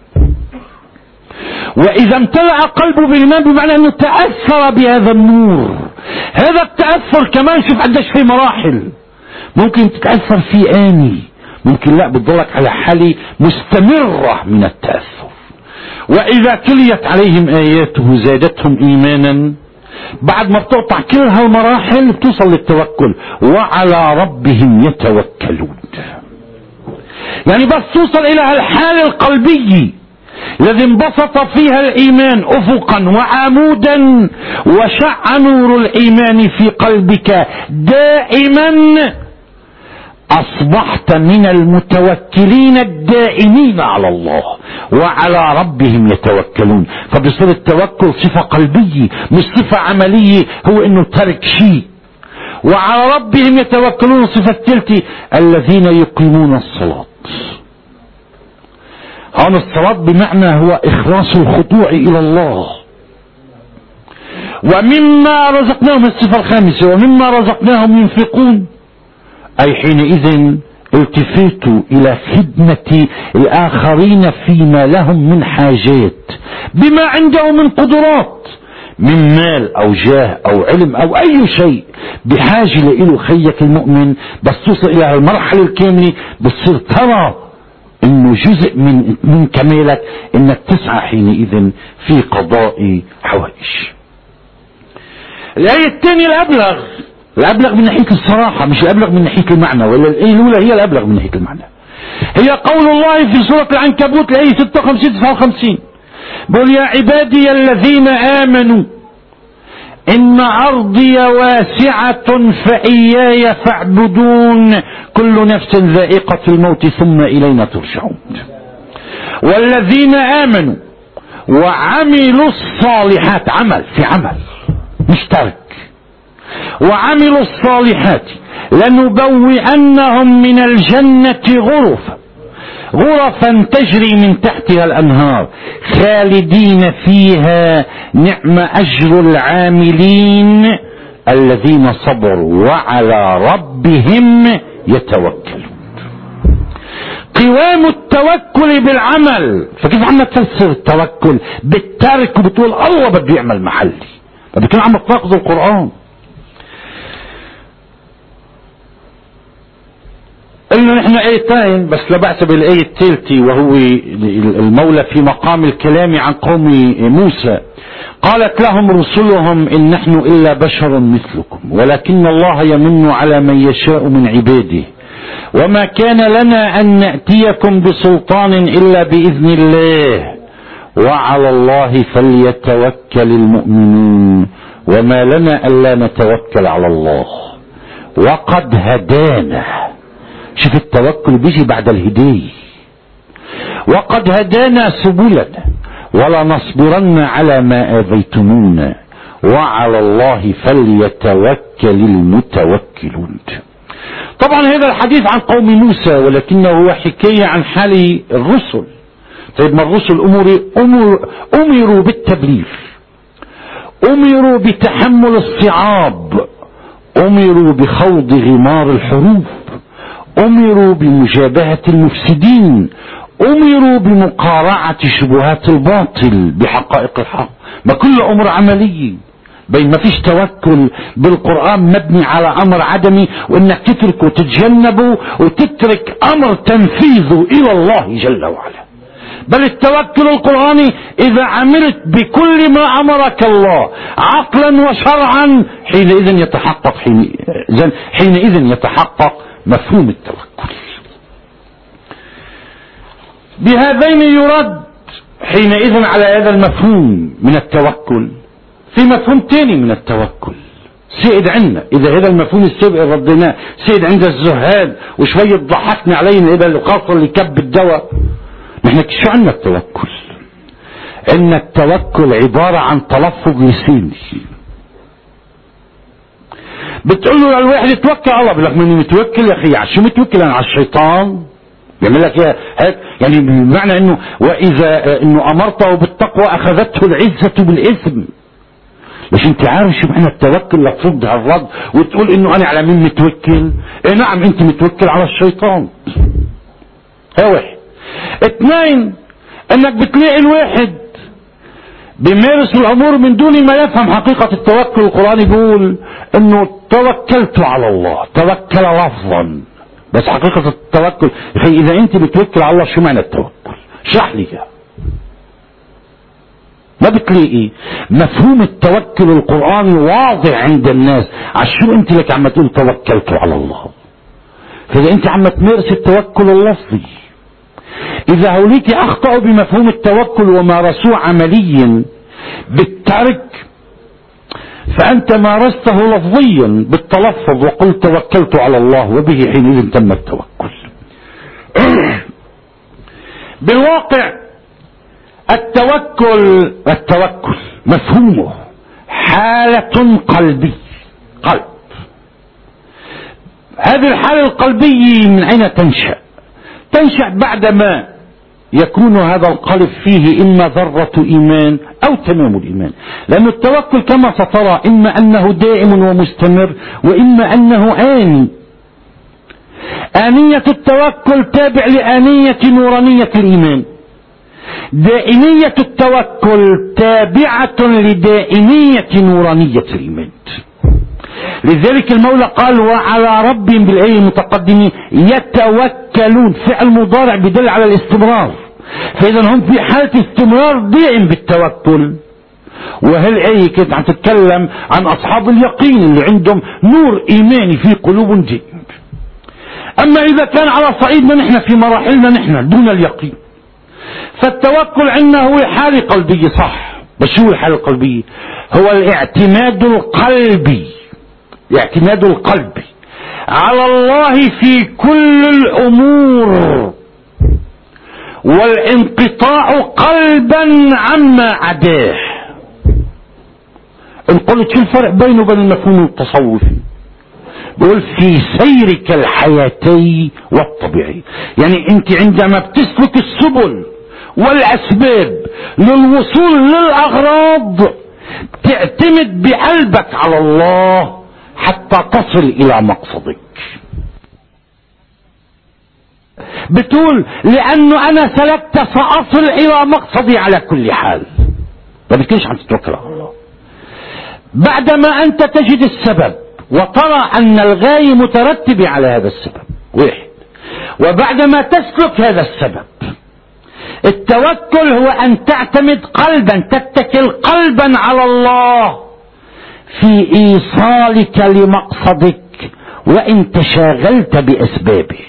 واذا امتلأ قلبه بالايمان بمعنى انه تأثر بهذا النور. هذا التأثر كمان شوف قديش في مراحل. ممكن تتأثر في آني، ممكن لا بتضلك على حالة مستمرة من التأثر. واذا تليت عليهم اياته زادتهم ايمانا. بعد ما بتقطع كل هالمراحل بتوصل للتوكل وعلى ربهم يتوكلون. يعني بس توصل الى هالحالة القلبية الذي انبسط فيها الايمان افقا وعمودا وشع نور الايمان في قلبك دائما، اصبحت من المتوكلين الدائمين على الله وعلى ربهم يتوكلون. فبصير التوكل صفة قلبية مش صفة عملية، هو انه ترك شيء. وعلى ربهم يتوكلون صفة الثالثة الذين يقيمون الصلاة. هون الصلاة بمعنى هو اخلاص الخضوع الى الله. ومما رزقناهم الصفة الخامسة ومما رزقناهم ينفقون، أي حينئذ التفتوا إلى خدمة الآخرين فيما لهم من حاجات بما عندهم من قدرات من مال أو جاه أو علم أو أي شيء بحاجة له خيك المؤمن. بس توصل إلى المرحلة الكاملة بتصير ترى إنه جزء من من كمالك إنك تسعى حينئذ في قضاء حوائج. الآية الثانية الأبلغ، الأبلغ من ناحية الصراحة، مش الأبلغ من ناحية المعنى، ولا الآية الأولى هي الأبلغ من ناحية المعنى. هي قول الله في سورة العنكبوت الآية ستة وخمسين تسعة وخمسين، بقول يا عبادي الذين آمنوا إن أرضي واسعة فإياي فاعبدون كل نفس ذائقة الموت ثم إلينا ترجعون. والذين آمنوا وعملوا الصالحات، عمل في عمل مش ترك، وعملوا الصالحات لنبوئنهم من الجنة غرفا غرفا تجري من تحتها الأنهار خالدين فيها نعم أجر العاملين الذين صبروا وعلى ربهم يتوكلون. قوام التوكل بالعمل. فكيف عم تفسر التوكل بالترك وبتقول الله بده يعمل محلي؟ فبكون عم تناقض القرآن. قلنا نحن ايتين بس لا بأس بالآية الثالثة، وهو المولى في مقام الكلام عن قوم موسى. قالت لهم رسلهم إن نحن إلا بشر مثلكم ولكن الله يمن على من يشاء من عباده وما كان لنا أن نأتيكم بسلطان إلا بإذن الله وعلى الله فليتوكل المؤمنون وما لنا ألا نتوكل على الله وقد هدانا. شوف التوكل بيجي بعد الهداية. وقد هدانا سبلنا ولنصبرن على ما آذيتمونا وعلى الله فليتوكل المتوكلون. طبعا هذا الحديث عن قوم موسى ولكنه هو حكاية عن حال الرسل. طيب ما الرسل أمروا, أمر أمروا بالتبليغ، أمروا بتحمل الصعاب، أمروا بخوض غمار الحروب، أمروا بمجابهة المفسدين، أمروا بمقارعة شبهات الباطل بحقائق الحق. ما كل أمر عملي، بين ما فيش توكل بالقرآن مبني على أمر عدمي وإنك تتركه وتتجنبه وتترك أمر تنفيذه إلى الله جل وعلا. بل التوكل القرآني إذا عملت بكل ما أمرك الله عقلا وشرعا حينئذ يتحقق حينئذ, حينئذ يتحقق مفهوم التوكل. بهذين يرد حينئذ على هذا المفهوم من التوكل في مفهوم تاني من التوكل سيد عنا. إذا هذا المفهوم السابق رديناه سيد عند الزهاد وشوية ضحكنا علينا إذا اللي خاصة اللي كب الدواء. نحن شو عنا التوكل؟ عنا التوكل عبارة عن تلفظ لساني. بتقول له للواحد توكل على الله، بيقول لك ماني متوكل يا اخي. على شو متوكل؟ انا على الشيطان. يعمل لك هيك يعني بمعنى انه واذا انه امرته بالتقوى اخذته العزة بالاثم. مش انت عارف شو معنى التوكل لترد هالرد وتقول انه انا على مين متوكل؟ ايه نعم انت متوكل على الشيطان. هي واحد. اثنين انك بتلاقي الواحد بيمارس الامور من دون ما يفهم حقيقة التوكل. القرآن بيقول انه توكلت على الله، توكل لفظا، بس حقيقة التوكل اخي اذا انت بتوكل على الله شو معنى التوكل؟ اشرح لي اياه. ما بتلاقي مفهوم التوكل القرآني واضح عند الناس. عشان انت لك عم تقول توكلت على الله؟ فاذا انت عم تمارس التوكل اللفظي، إذا هوليك أخطأوا بمفهوم التوكل ومارسوه عمليا بالترك فأنت مارسته لفظيا بالتلفظ وقلت توكلت على الله وبه حينئذ تم التوكل. بالواقع التوكل التوكل مفهومه حالة قلبية، قلب. هذه الحالة القلبية من أين تنشأ؟ تنشأ بعدما يكون هذا القلب فيه إما ذرة إيمان أو تمام الإيمان. لأن التوكل كما سترى إما أنه دائم ومستمر وإما أنه آني. آنية التوكل تابع لآنية نورانية الإيمان. دائمية التوكل تابعة لدائمية نورانية الإيمان. لذلك المولى قال وعلى ربهم بالآية المتقدمة يتوكلون. فعل مضارع بدل على الاستمرار، فإذا هم في حالة استمرار دائم بالتوكل. وهالآية كانت عم تتكلم عن أصحاب اليقين اللي عندهم نور إيماني في قلوب جيد. أما إذا كان على صعيدنا نحن في مراحلنا نحن دون اليقين، فالتوكل عندنا هو حالة قلبية صح. بس شو الحالة القلبية؟ هو الاعتماد القلبي، الاعتماد القلبي على الله في كل الأمور، والانقطاع قلبا عما عداه. ان قلت شو الفرق بينه وبين المفهوم التصوفي؟ بقول في سيرك الحياتي والطبيعي، يعني انت عندما بتسلك السبل والاسباب للوصول للاغراض تعتمد بقلبك على الله حتى تصل الى مقصدك. بتقول لانه انا سلكت ساصل الى مقصدي على كل حال، ما بتكونش عم تتوكل على الله. بعدما انت تجد السبب وترى ان الغاية مترتبة على هذا السبب واحد، وبعدما تسلك هذا السبب، التوكل هو ان تعتمد قلبا، تتكل قلبا على الله في ايصالك لمقصدك وان تشاغلت باسبابه.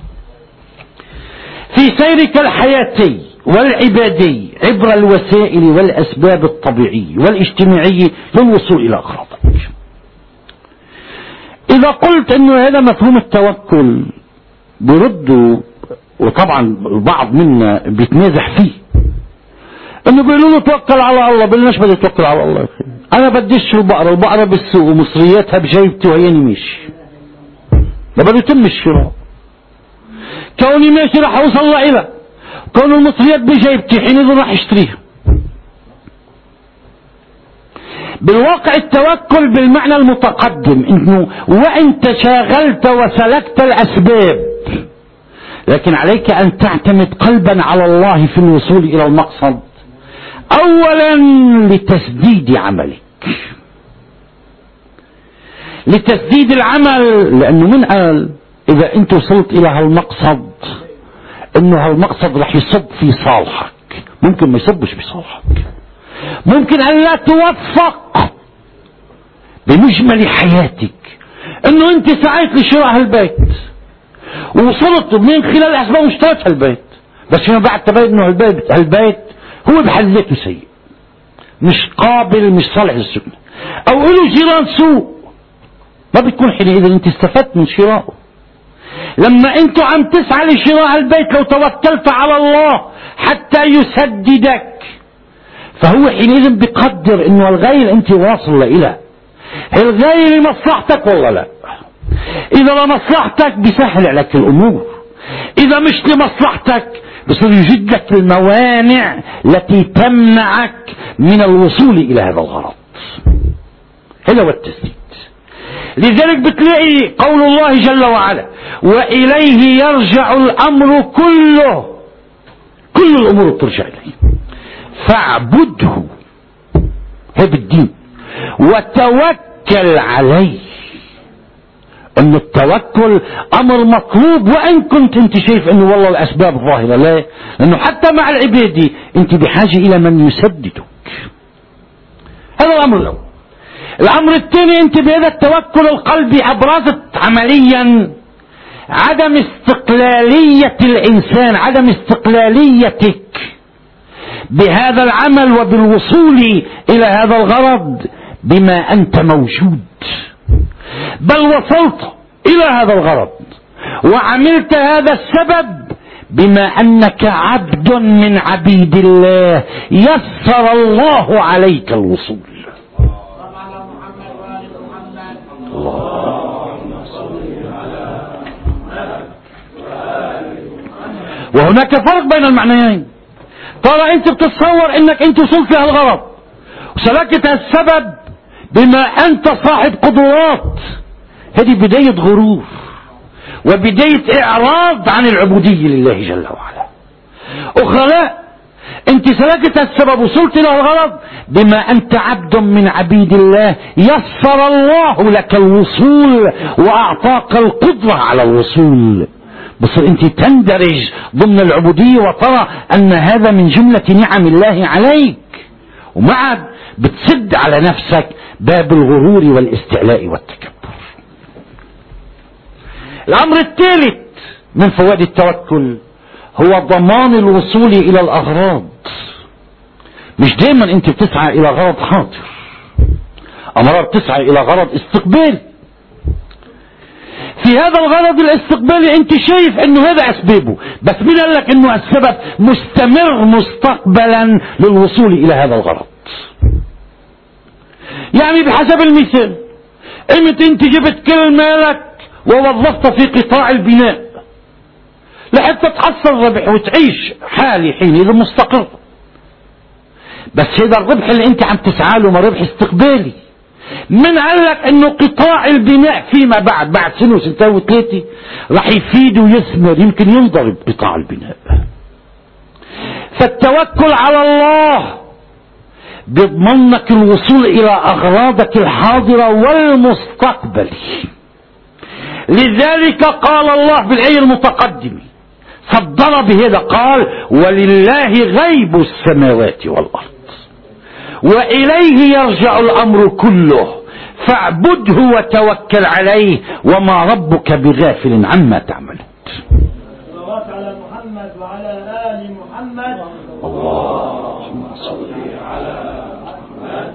في سيرك الحياتي والعبادي عبر الوسائل والاسباب الطبيعية والاجتماعية للوصول الى اغراضك. اذا قلت انه هذا مفهوم التوكل بردوا، وطبعا البعض منا بيتنازح فيه، انه بيقولوا له توكل على الله. بلناش بدي اتوكل على الله، انا بدي اشتري البقرة، البقرة بالسوق ومصرياتها بجيبتي وهيني ماشي، ما بده يتم الشراء. كوني ماشي راح اوصل لها، كون المصريات بجيبتي حينئذ راح اشتريها. بالواقع التوكل بالمعنى المتقدم انه وانت شاغلت وسلكت الاسباب، لكن عليك ان تعتمد قلبا على الله في الوصول الى المقصد. اولا لتسديد عملك، لتسديد العمل، لانه من قال اذا انت وصلت الى هالمقصد انه هالمقصد رح يصب في صالحك. ممكن ما يصبش بصالحك، ممكن ان لا توفق بمجمل حياتك. انه انت سعيت لشراء هالبيت ووصلت من خلال الاسباب واشتريت هالبيت، بس فيما بعد تبين انه هالبيت هالبيت هو بحد ذاته سيء، مش قابل، مش صالح للسكن، او له جيران سوء. ما بتكون حينئذ انت استفدت من شرائه. لما انتوا عم تسعى لشراء البيت لو توكلت على الله حتى يسددك، فهو حينئذ بقدر انه الغاية اللي انت واصل الى الغاية لمصلحتك والله لا. اذا لمصلحتك بيسهل عليك الامور، اذا مش لمصلحتك بصير يجد لك الموانع التي تمنعك من الوصول الى هذا الغرض. هذا هو التسديد. لذلك بتلاقي قول الله جل وعلا وإليه يرجع الأمر كله، كل الأمور ترجع إليه فاعبده، هي بالدين، وتوكل عليه. أن التوكل أمر مطلوب وإن كنت أنت شايف أنه والله الأسباب ظاهرة، لا، لأنه حتى مع العبادة أنت بحاجة إلى من يسددك. هذا الأمر الأول. الأمر الثاني، أنت بهذا التوكل القلبي أبرزت عمليا عدم استقلالية الإنسان، عدم استقلاليتك بهذا العمل وبالوصول إلى هذا الغرض بما أنت موجود، بل وصلت إلى هذا الغرض وعملت هذا السبب بما أنك عبد من عبيد الله يسر الله عليك الوصول. وهناك فرق بين المعنيين. ترى انت بتتصور انك انت وصلت لهالغرض وسلكت السبب بما انت صاحب قدرات، هذه بداية غرور وبداية اعراض عن العبودية لله جل وعلا. اخرى لا، انت سلكت السبب وصلت الى الغرض بما انت عبد من عبيد الله يسر الله لك الوصول واعطاك القدرة على الوصول. بصير انت تندرج ضمن العبودية وترى ان هذا من جملة نعم الله عليك، وما عاد بتسد على نفسك باب الغرور والاستعلاء والتكبر. الأمر الثالث من فوائد التوكل هو ضمان الوصول إلى الأغراض. مش دايما أنت بتسعى إلى غرض حاضر، أمرار بتسعى إلى غرض استقبالي. في هذا الغرض الاستقبالي أنت شايف أنه هذا أسبابه، بس مين قال لك أنه السبب مستمر مستقبلا للوصول إلى هذا الغرض؟ يعني بحسب المثال، إمتى أنت جبت كل مالك ووظفت في قطاع البناء لحتى تحصل ربح وتعيش حالي حينئذ مستقر، بس هذا الربح اللي انت عم تسعى له ما ربح استقبالي. من قال لك انه قطاع البناء فيما بعد بعد سنة وسنتين وثلاثة راح يفيد ويثمر، يمكن ينضرب قطاع البناء. فالتوكل على الله بيضمنك الوصول الى اغراضك الحاضرة والمستقبلي. لذلك قال الله بالآية المتقدمة صدر بهذا، قال ولله غيب السماوات والأرض وإليه يرجع الأمر كله فاعبده وتوكل عليه وما ربك بغافل عما تعملون. صلوات على محمد وعلى آل محمد. اللهم صل على محمد.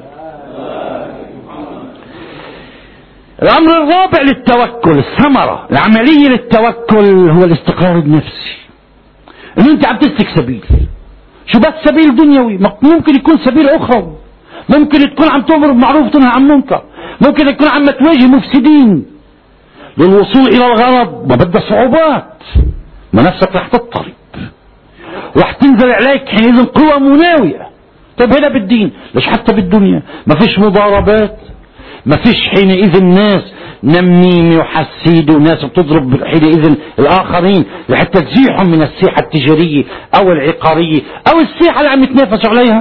الأمر الرابع للتوكل، الثمرة العملية للتوكل، هو الاستقرار النفسي. إن أنت عم تسلك سبيل، شو بس سبيل دنيوي، ممكن يكون سبيل أخرى، ممكن تكون عم تأمر بمعروف وتنهى عن منكر، ممكن تكون عم تواجه مفسدين. للوصول إلى الغرض ما بدها صعوبات، ما نفسك رح تضطرب، رح تنزل عليك حينئذ قوى مناوئة. طيب هنا بالدين، ليش حتى بالدنيا ما فيش مضاربات، ما فيش حينئذ ناس نميمة وحسيد وناس بتضرب حينئذ الآخرين لحتى تزيحهم من الساحة التجارية أو العقارية أو الساحة اللي عم يتنافسوا عليها.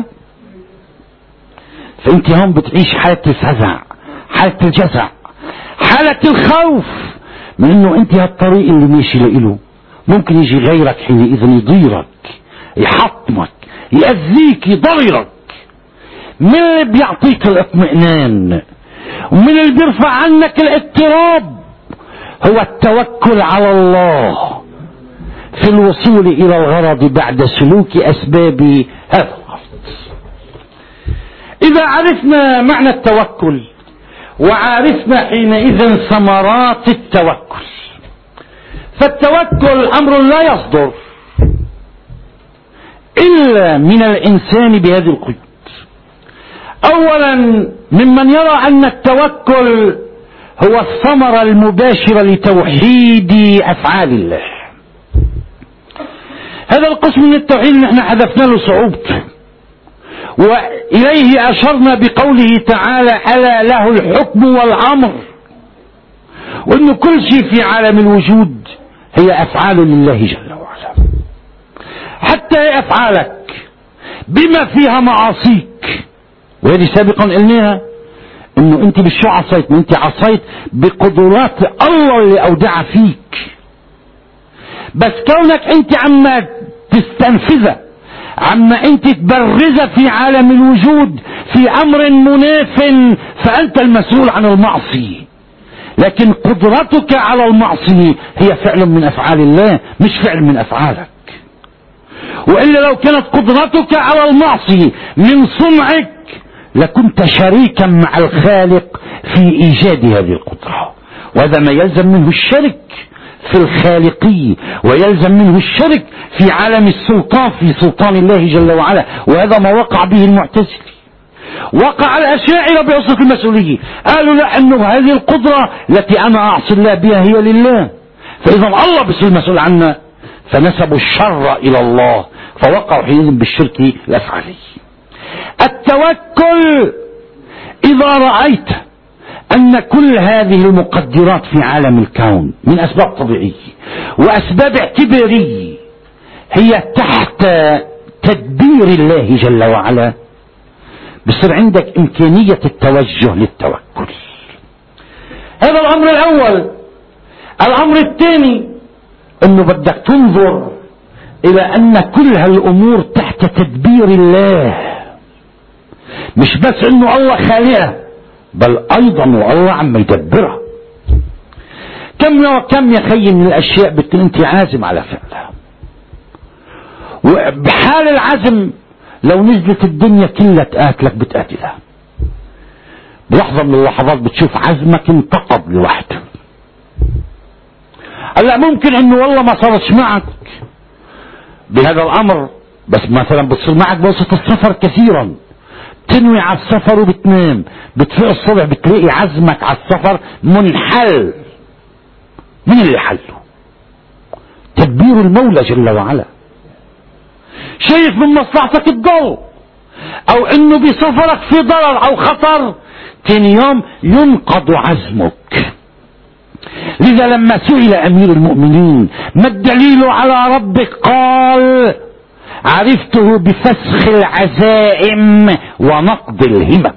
فأنت هون بتعيش حالة الفزع، حالة الجزع، حالة الخوف من أنه أنت هالطريق اللي ماشي لإله ممكن يجي غيرك حينئذ يضيرك، يحطمك، يأذيك، يضررك. من اللي بيعطيك الاطمئنان ومن اللي بيرفع عنك الاضطراب هو التوكل على الله في الوصول إلى الغرض بعد سلوك أسباب هذا الغرض. إذا عرفنا معنى التوكل وعرفنا حينئذ ثمرات التوكل، فالتوكل أمر لا يصدر إلا من الإنسان بهذه القيود. أولا ممن يرى أن التوكل هو الثمرة المباشرة لتوحيد أفعال الله. هذا القسم من التوحيد نحن حذفنا له صعوبته، وإليه أشرنا بقوله تعالى ألا له الحكم والأمر، وأن كل شيء في عالم الوجود هي أفعال لله جل وعلا، حتى أفعالك بما فيها معاصيك. وهذه سابقا قلناها انه انت مش شو عصيت، انت عصيت بقدرات الله اللي اودعها فيك، بس كونك انت عما تستنفذها، عما انت تبرزها في عالم الوجود في امر مناف، فانت المسؤول عن المعصية. لكن قدرتك على المعصية هي فعل من افعال الله مش فعل من افعالك. وإلا لو كانت قدرتك على المعصية من صنعك لكنت شريكا مع الخالق في إيجاد هذه القدرة، وهذا ما يلزم منه الشرك في الخالقية، ويلزم منه الشرك في عالم السلطان في سلطان الله جل وعلا. وهذا ما وقع به المعتزلة، وقع الأشاعرة بأصل المسؤولية، قالوا لا أنه هذه القدرة التي أنا أعصي الله بها هي لله، فإذا الله بس المسؤول عنا، فنسبوا الشر إلى الله فوقعوا حينئذ بالشرك الأفعالي. التوكل إذا رأيت أن كل هذه المقدرات في عالم الكون من أسباب طبيعية وأسباب اعتبارية هي تحت تدبير الله جل وعلا، بصير عندك إمكانية التوجه للتوكل. هذا الأمر الأول. الأمر الثاني أنه بدك تنظر إلى أن كل هالأمور تحت تدبير الله، مش بس انه الله خالقها، بل ايضا والله عم يدبرها. كم وكم يا خي من الاشياء بتكون انت عازم على فعلها، وبحال العزم لو نزلت الدنيا كلها تقاتلك بتقاتلها. بلحظة من اللحظات بتشوف عزمك انتقض لوحده. هلا ممكن انه والله ما صارتش معك بهذا الامر، بس مثلا بتصير معك بوسط السفر كثيرا، تنوي على السفر وبتنام، بتفيق الصبح بتلاقي عزمك على السفر منحل. من اللي حله؟ تدبير المولى جل وعلا. شايف من مصلحتك تضل، او انه بسفرك في ضرر او خطر، تاني يوم ينقض عزمك. لذا لما سئل امير المؤمنين ما الدليل على ربك، قال عرفته بفسخ العزائم ونقض الهمم.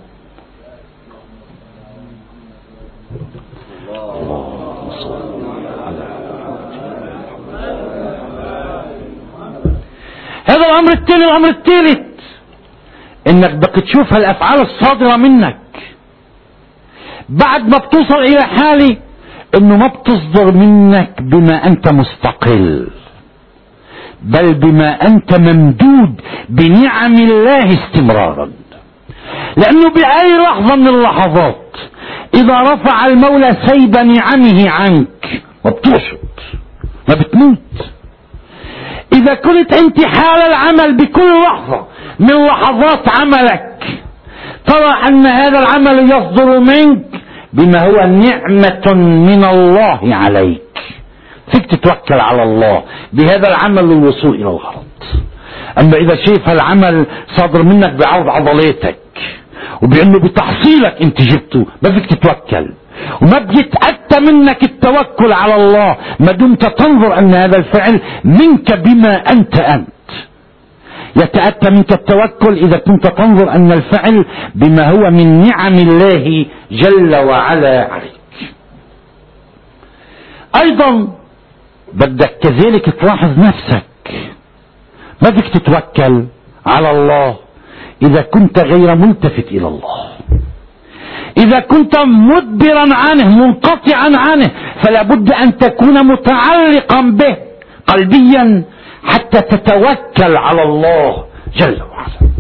هذا الامر الثاني. الامر الثالث انك بدك تشوف هالافعال الصادرة منك بعد ما بتوصل الى حالة انه ما بتصدر منك بما انت مستقل، بل بما انت ممدود بنعم الله استمرارا. لانه باي لحظة من اللحظات اذا رفع المولى سيب نعمه عنك ما بتوشط، ما بتموت. اذا كنت انت حال العمل بكل لحظة من لحظات عملك ترى ان هذا العمل يصدر منك بما هو نعمة من الله عليك، فيك تتوكل على الله بهذا العمل للوصول الى الغرض. اما اذا شايف العمل صادر منك بعوض عضلاتك وبانه بتحصيلك انت جبته، ما فيك تتوكل، وما بيتأتى منك التوكل على الله ما دمت تنظر ان هذا الفعل منك بما انت انت. يتأتى منك التوكل اذا كنت تنظر ان الفعل بما هو من نعم الله جل وعلا عليك. ايضا بدك كذلك تلاحظ نفسك، ما بدك تتوكل على الله اذا كنت غير ملتفت الى الله، اذا كنت مدبرا عنه منقطعا عنه، فلا بد ان تكون متعلقا به قلبيا حتى تتوكل على الله جل وعلا.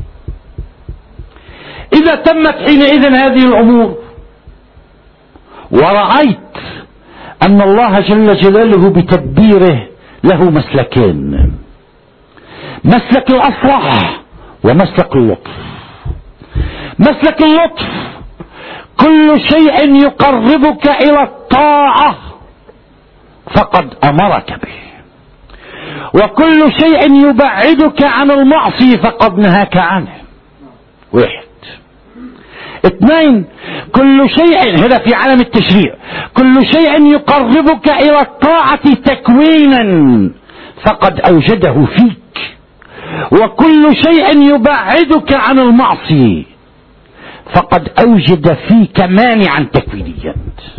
اذا تمت حينئذ هذه الامور ورأيت ان الله جل جلاله بتدبيره له مسلكين، مسلك الاصلح ومسلك اللطف. مسلك اللطف كل شيء يقربك الى الطاعة فقد امرك به، وكل شيء يبعدك عن المعصية فقد نهاك عنه. واحد. اثنين، كل شيء، هذا في عالم التشريع، كل شيء يقربك الى الطاعة تكوينا فقد اوجده فيك، وكل شيء يبعدك عن المعصية فقد اوجد فيك مانعا تكوينيا.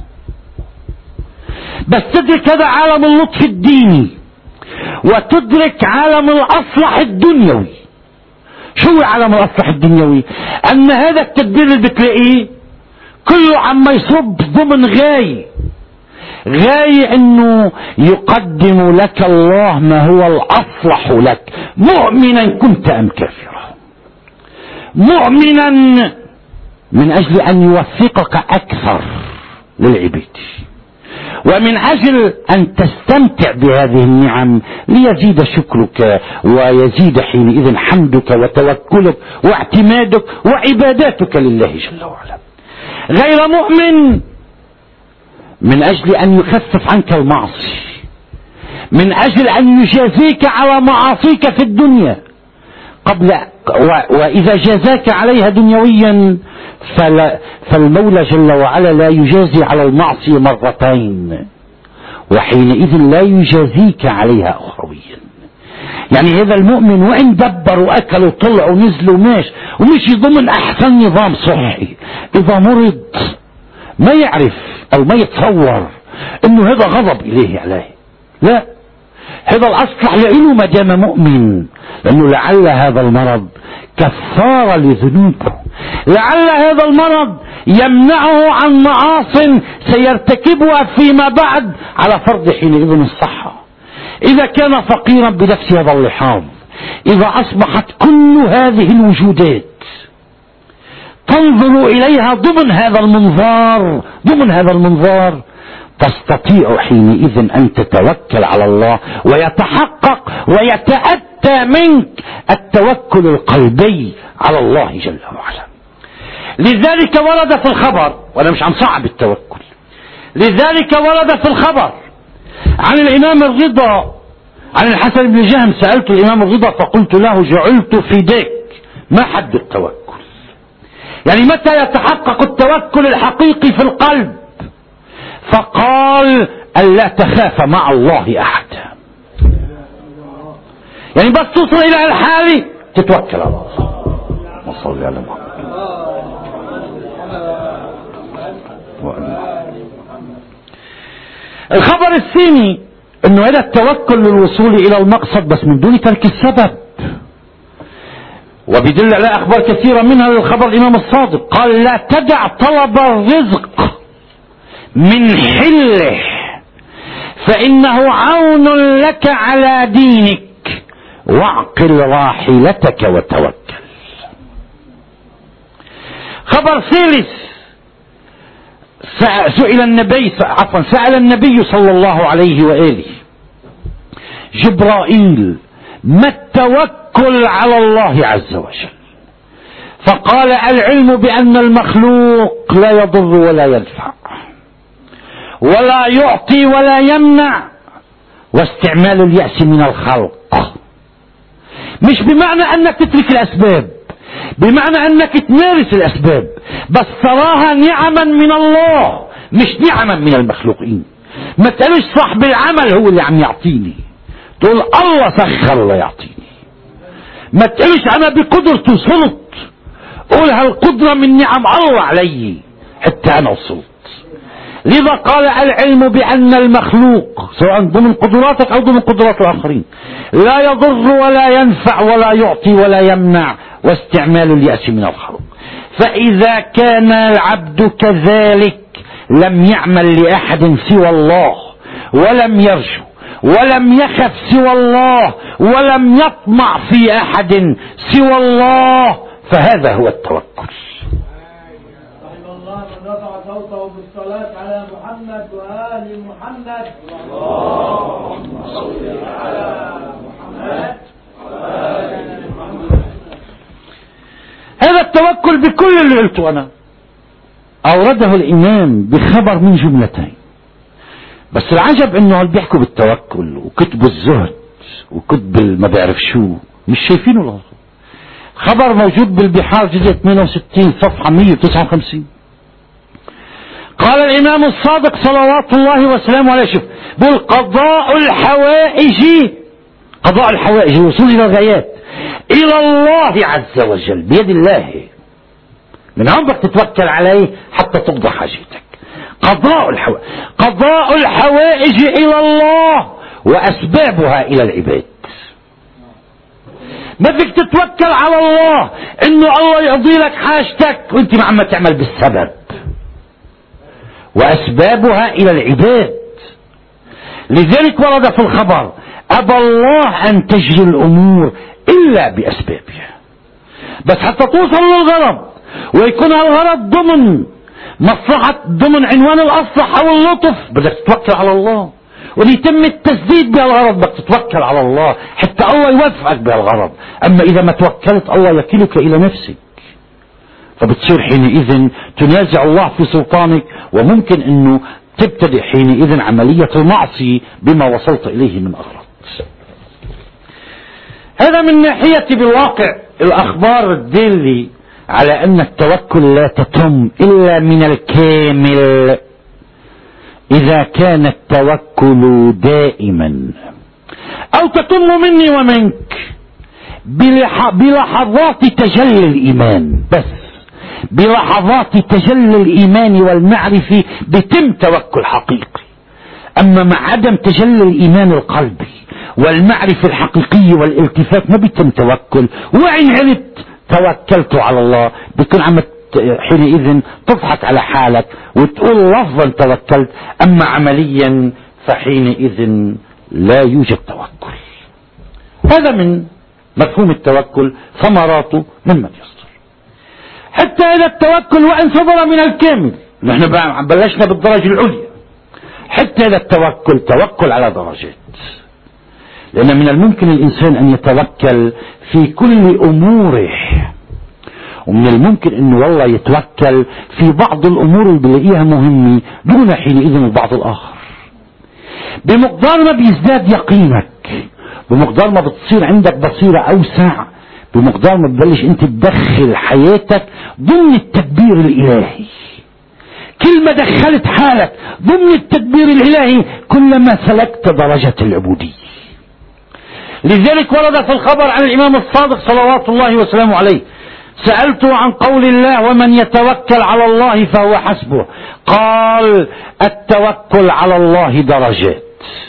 بس تدرك هذا عالم اللطف الديني وتدرك عالم الاصلح الدنيوي. شو عالم الاصلح الدنيوي؟ ان هذا التدبير اللي بتلاقيه كله عم يصب ضمن غاية، غاية انه يقدم لك الله ما هو الاصلح لك، مؤمنا كنت ام كافرا. مؤمنا من اجل ان يوفقك اكثر للعبادة، ومن اجل ان تستمتع بهذه النعم ليزيد شكرك ويزيد حينئذ حمدك وتوكلك واعتمادك وعباداتك لله جل وعلا. غير مؤمن من اجل ان يخفف عنك المعصية، من اجل ان يجازيك على معاصيك في الدنيا قبل واذا جازاك عليها دنيويا فلا فالمولى جل وعلا لا يجازي على المعصية مرتين، وحينئذ لا يجازيك عليها اخرويا. يعني هذا المؤمن وان دبر واكل وطلع ونزل وماش ومشي ضمن احسن نظام صحي، اذا مرض ما يعرف او ما يتصور انه هذا غضب اليه عليه، لا، هذا الاصلح لإله ما دام مؤمن، لانه لعل هذا المرض كفارة لذنوبه. لعل هذا المرض يمنعه عن معاص سيرتكبها فيما بعد، على فرض حينئذ الصحة. إذا كان فقيرا بنفس هذا اللحاظ، إذا أصبحت كل هذه الوجودات تنظر إليها ضمن هذا المنظار ضمن هذا المنظار تستطيع حينئذ أن تتوكل على الله، ويتحقق ويتأتى منك التوكل القلبي على الله جل وعلا. لذلك ورد في الخبر، وأنا مش عم صعب التوكل، لذلك ورد في الخبر عن الإمام الرضا عن الحسن بن جهم، سألت الإمام الرضا فقلت له: جعلت فداك، ما حد التوكل؟ يعني متى يتحقق التوكل الحقيقي في القلب؟ فقال: ألا تخاف مع الله أحدا. يعني بس توصل إلى الحالة تتوكل على الله. وصلي على محمد. الخبر الثاني انه هذا التوكل للوصول الى المقصد بس من دون ترك السبب، وبيدل على اخبار كثيرة منها للخبر الامام الصادق قال: لا تدع طلب الرزق من حله فانه عون لك على دينك، واعقل راحلتك وتوكل. خبر ثالث، سئل النبي عفوا سأل النبي صلى الله عليه وآله جبرائيل: ما التوكل على الله عز وجل؟ فقال: العلم بأن المخلوق لا يضر ولا ينفع ولا يعطي ولا يمنع، واستعمال اليأس من الخلق. مش بمعنى أنك تترك الأسباب، بمعنى أنك تمارس الأسباب، بس تراها نعما من الله مش نعما من المخلوقين. ما تقولش صاحب العمل هو اللي عم يعطيني، تقول الله سخر الله يعطيني. ما تقولش أنا بقدرتي وصلت، قول هالقدرة من نعم الله علي حتى أنا وصلت. لذا قال: العلم بأن المخلوق سواء ضمن قدراتك أو ضمن قدرات الآخرين لا يضر ولا ينفع ولا يعطي ولا يمنع، واستعمال اليأس من الخلق. فإذا كان العبد كذلك لم يعمل لأحد سوى الله، ولم يرجو ولم يخف سوى الله، ولم يطمع في أحد سوى الله، فهذا هو التوكل. رحم الله من رفع صوته بالصلاة على محمد وآل محمد. اللهم صل على محمد وآل محمد. هذا التوكل بكل اللي قلته أنا أورده الإمام بخبر من جملتين، بس العجب إنه اللي بيحكوا بالتوكل وكتبوا الزهد وكتب ما بعرف شو مش شايفينه الغرض. خبر موجود بالبحار جزء ثمانية وستين صفحة مئة وتسعة وخمسين. قال الإمام الصادق صلوات الله وسلامه عليه، شوف بيقول: قضاء الحوائج قضاء الحوائج الوصول إلى الغايات إلى الله عز وجل بيد الله، من هون بدك تتوكل عليه حتى تقضى حاجتك. قضاء الحوائج قضاء الحوائج إلى الله وأسبابها إلى العباد. ما فيك تتوكل على الله إنه الله يقضي لك حاجتك وأنت ما عم تعمل بالسبب، وأسبابها إلى العباد. لذلك ورد في الخبر: أبى الله أن تجري الأمور إلا بأسبابها. بس حتى توصل للغرض ويكون الغرض ضمن مصلحة ضمن عنوان الأصلح أو اللطف، بدك تتوكل على الله، وليتم التسديد بهالغرض بدك تتوكل على الله حتى الله يوفقك بهالغرض. أما إذا ما توكلت الله يكلك إلى نفسك، فبتصير حينئذ تنازع الله في سلطانك، وممكن أنه تبتدئ حينئذ عملية المعصية بما وصلت إليه من أغراض. هذا من ناحية بالواقع الأخبار الدالة على أن التوكل لا تتم إلا من الكامل إذا كان التوكل دائما، أو تتم مني ومنك بلحظات تجلي الإيمان. بس بلحظات تجلي الإيمان والمعرفة بتم توكل حقيقي. أما مع عدم تجلي الإيمان القلبي والمعرفة الحقيقية والالتفات ما بيتم توكل، وإن علت توكلت على الله بتكون عم حينئذ تضحك على حالك وتقول لفظا توكلت، اما عمليا فحينئذ لا يوجد توكل. هذا من مفهوم التوكل، ثمراته مما يصدر. حتى إذا التوكل وإن صدر من الكامل، نحن بلشنا بالدرجة العليا، حتى إذا التوكل توكل على درجات، لأن من الممكن الإنسان أن يتوكل في كل أموره، ومن الممكن أنه والله يتوكل في بعض الأمور اللي بلاقيها مهمة دون حينئذ البعض الآخر. بمقدار ما بيزداد يقينك، بمقدار ما بتصير عندك بصيرة أوسع، بمقدار ما ببلش أنت تدخل حياتك ضمن التدبير الإلهي. كل ما دخلت حالك ضمن التدبير الإلهي كلما سلكت درجة العبودية. لذلك ورد في الخبر عن الإمام الصادق صلوات الله وسلامه عليه: سألته عن قول الله: ومن يتوكل على الله فهو حسبه، قال: التوكل على الله درجات،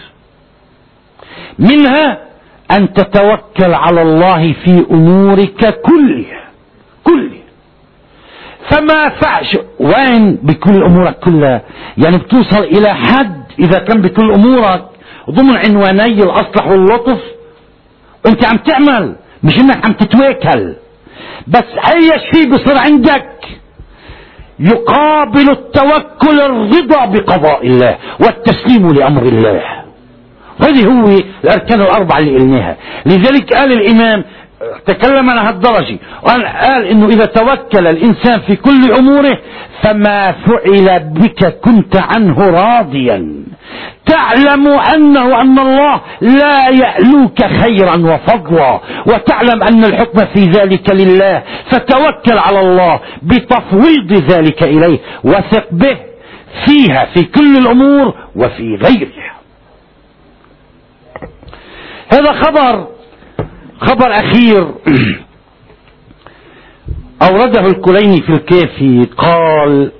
منها أن تتوكل على الله في أمورك كلها كلها. فما فعش وين بكل أمورك كلها؟ يعني بتوصل إلى حد إذا كان بكل أمورك ضمن عنواني الأصلح واللطف وانت عم تعمل، مش انك عم تتواكل بس. اي شيء بصير عندك يقابل التوكل الرضا بقضاء الله والتسليم لأمر الله. هذه هو الأركان الأربعة اللي قلناها. لذلك قال الإمام، تكلم عن هالدرجة وقال قال إنه إذا توكل الإنسان في كل أموره فما فعل بك كنت عنه راضيا، تعلم أنه أن الله لا يألوك خيرا وفضلا، وتعلم أن الحكم في ذلك لله، فتوكل على الله بتفويض ذلك إليه، وثق به فيها في كل الأمور وفي غيرها. هذا خبر خبر أخير أورده الكليني في الكافي، قال: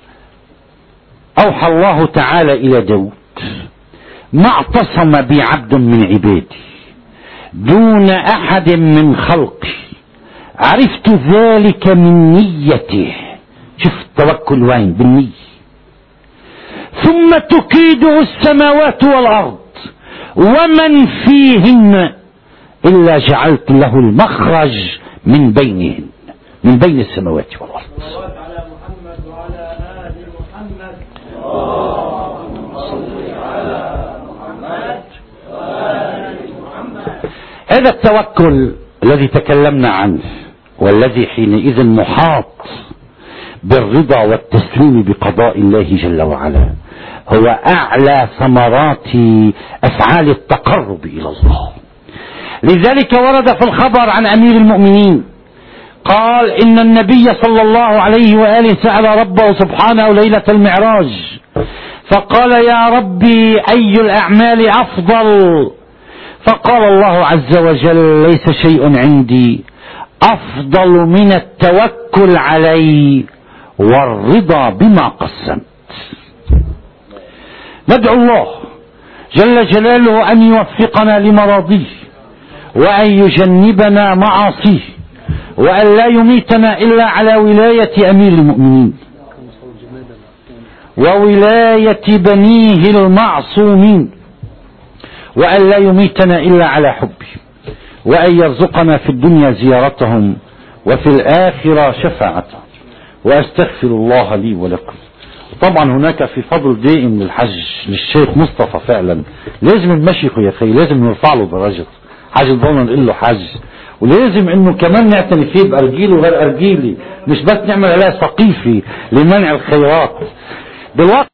أوحى الله تعالى إلى داود: ما اعتصم بي عبد من عبادي دون أحد من خلقي، عرفت ذلك من نيته. شوف التوكل وين؟ بالنية. ثم تكيده السماوات والأرض ومن فيهن إلا جعلت له المخرج من بينهن، من بين السماوات والأرض. على محمد وعلى آل محمد. اللهم صل على محمد وآل محمد. هذا التوكل الذي تكلمنا عنه والذي حينئذ محاط بالرضا والتسليم بقضاء الله جل وعلا هو أعلى ثمرات أفعال التقرب إلى الله. لذلك ورد في الخبر عن أمير المؤمنين قال: إن النبي صلى الله عليه وآله سأل ربه سبحانه ليلة المعراج فقال: يا ربي أي الأعمال أفضل؟ فقال الله عز وجل: ليس شيء عندي أفضل من التوكل علي والرضا بما قسمت. ندعو الله جل جلاله أن يوفقنا لمراضيه، وأن يجنبنا معاصيه، وأن لا يميتنا إلا على ولاية أمير المؤمنين وولاية بنيه المعصومين، وأن لا يميتنا إلا على حبه، وأن يرزقنا في الدنيا زيارتهم وفي الآخرة شفاعتهم. وأستغفر الله لي ولكم. طبعا هناك في فضل دائم للحج للشيخ مصطفى، فعلا لازم نمشيخه يا أخي، لازم نرفع له درجة حج الضوء، نقول له حج، ولازم انه كمان نعتني فيه بأرجيله وغير أرجيلي، مش بس نعمل عليها سقيفي لمنع الخيرات. بالواقع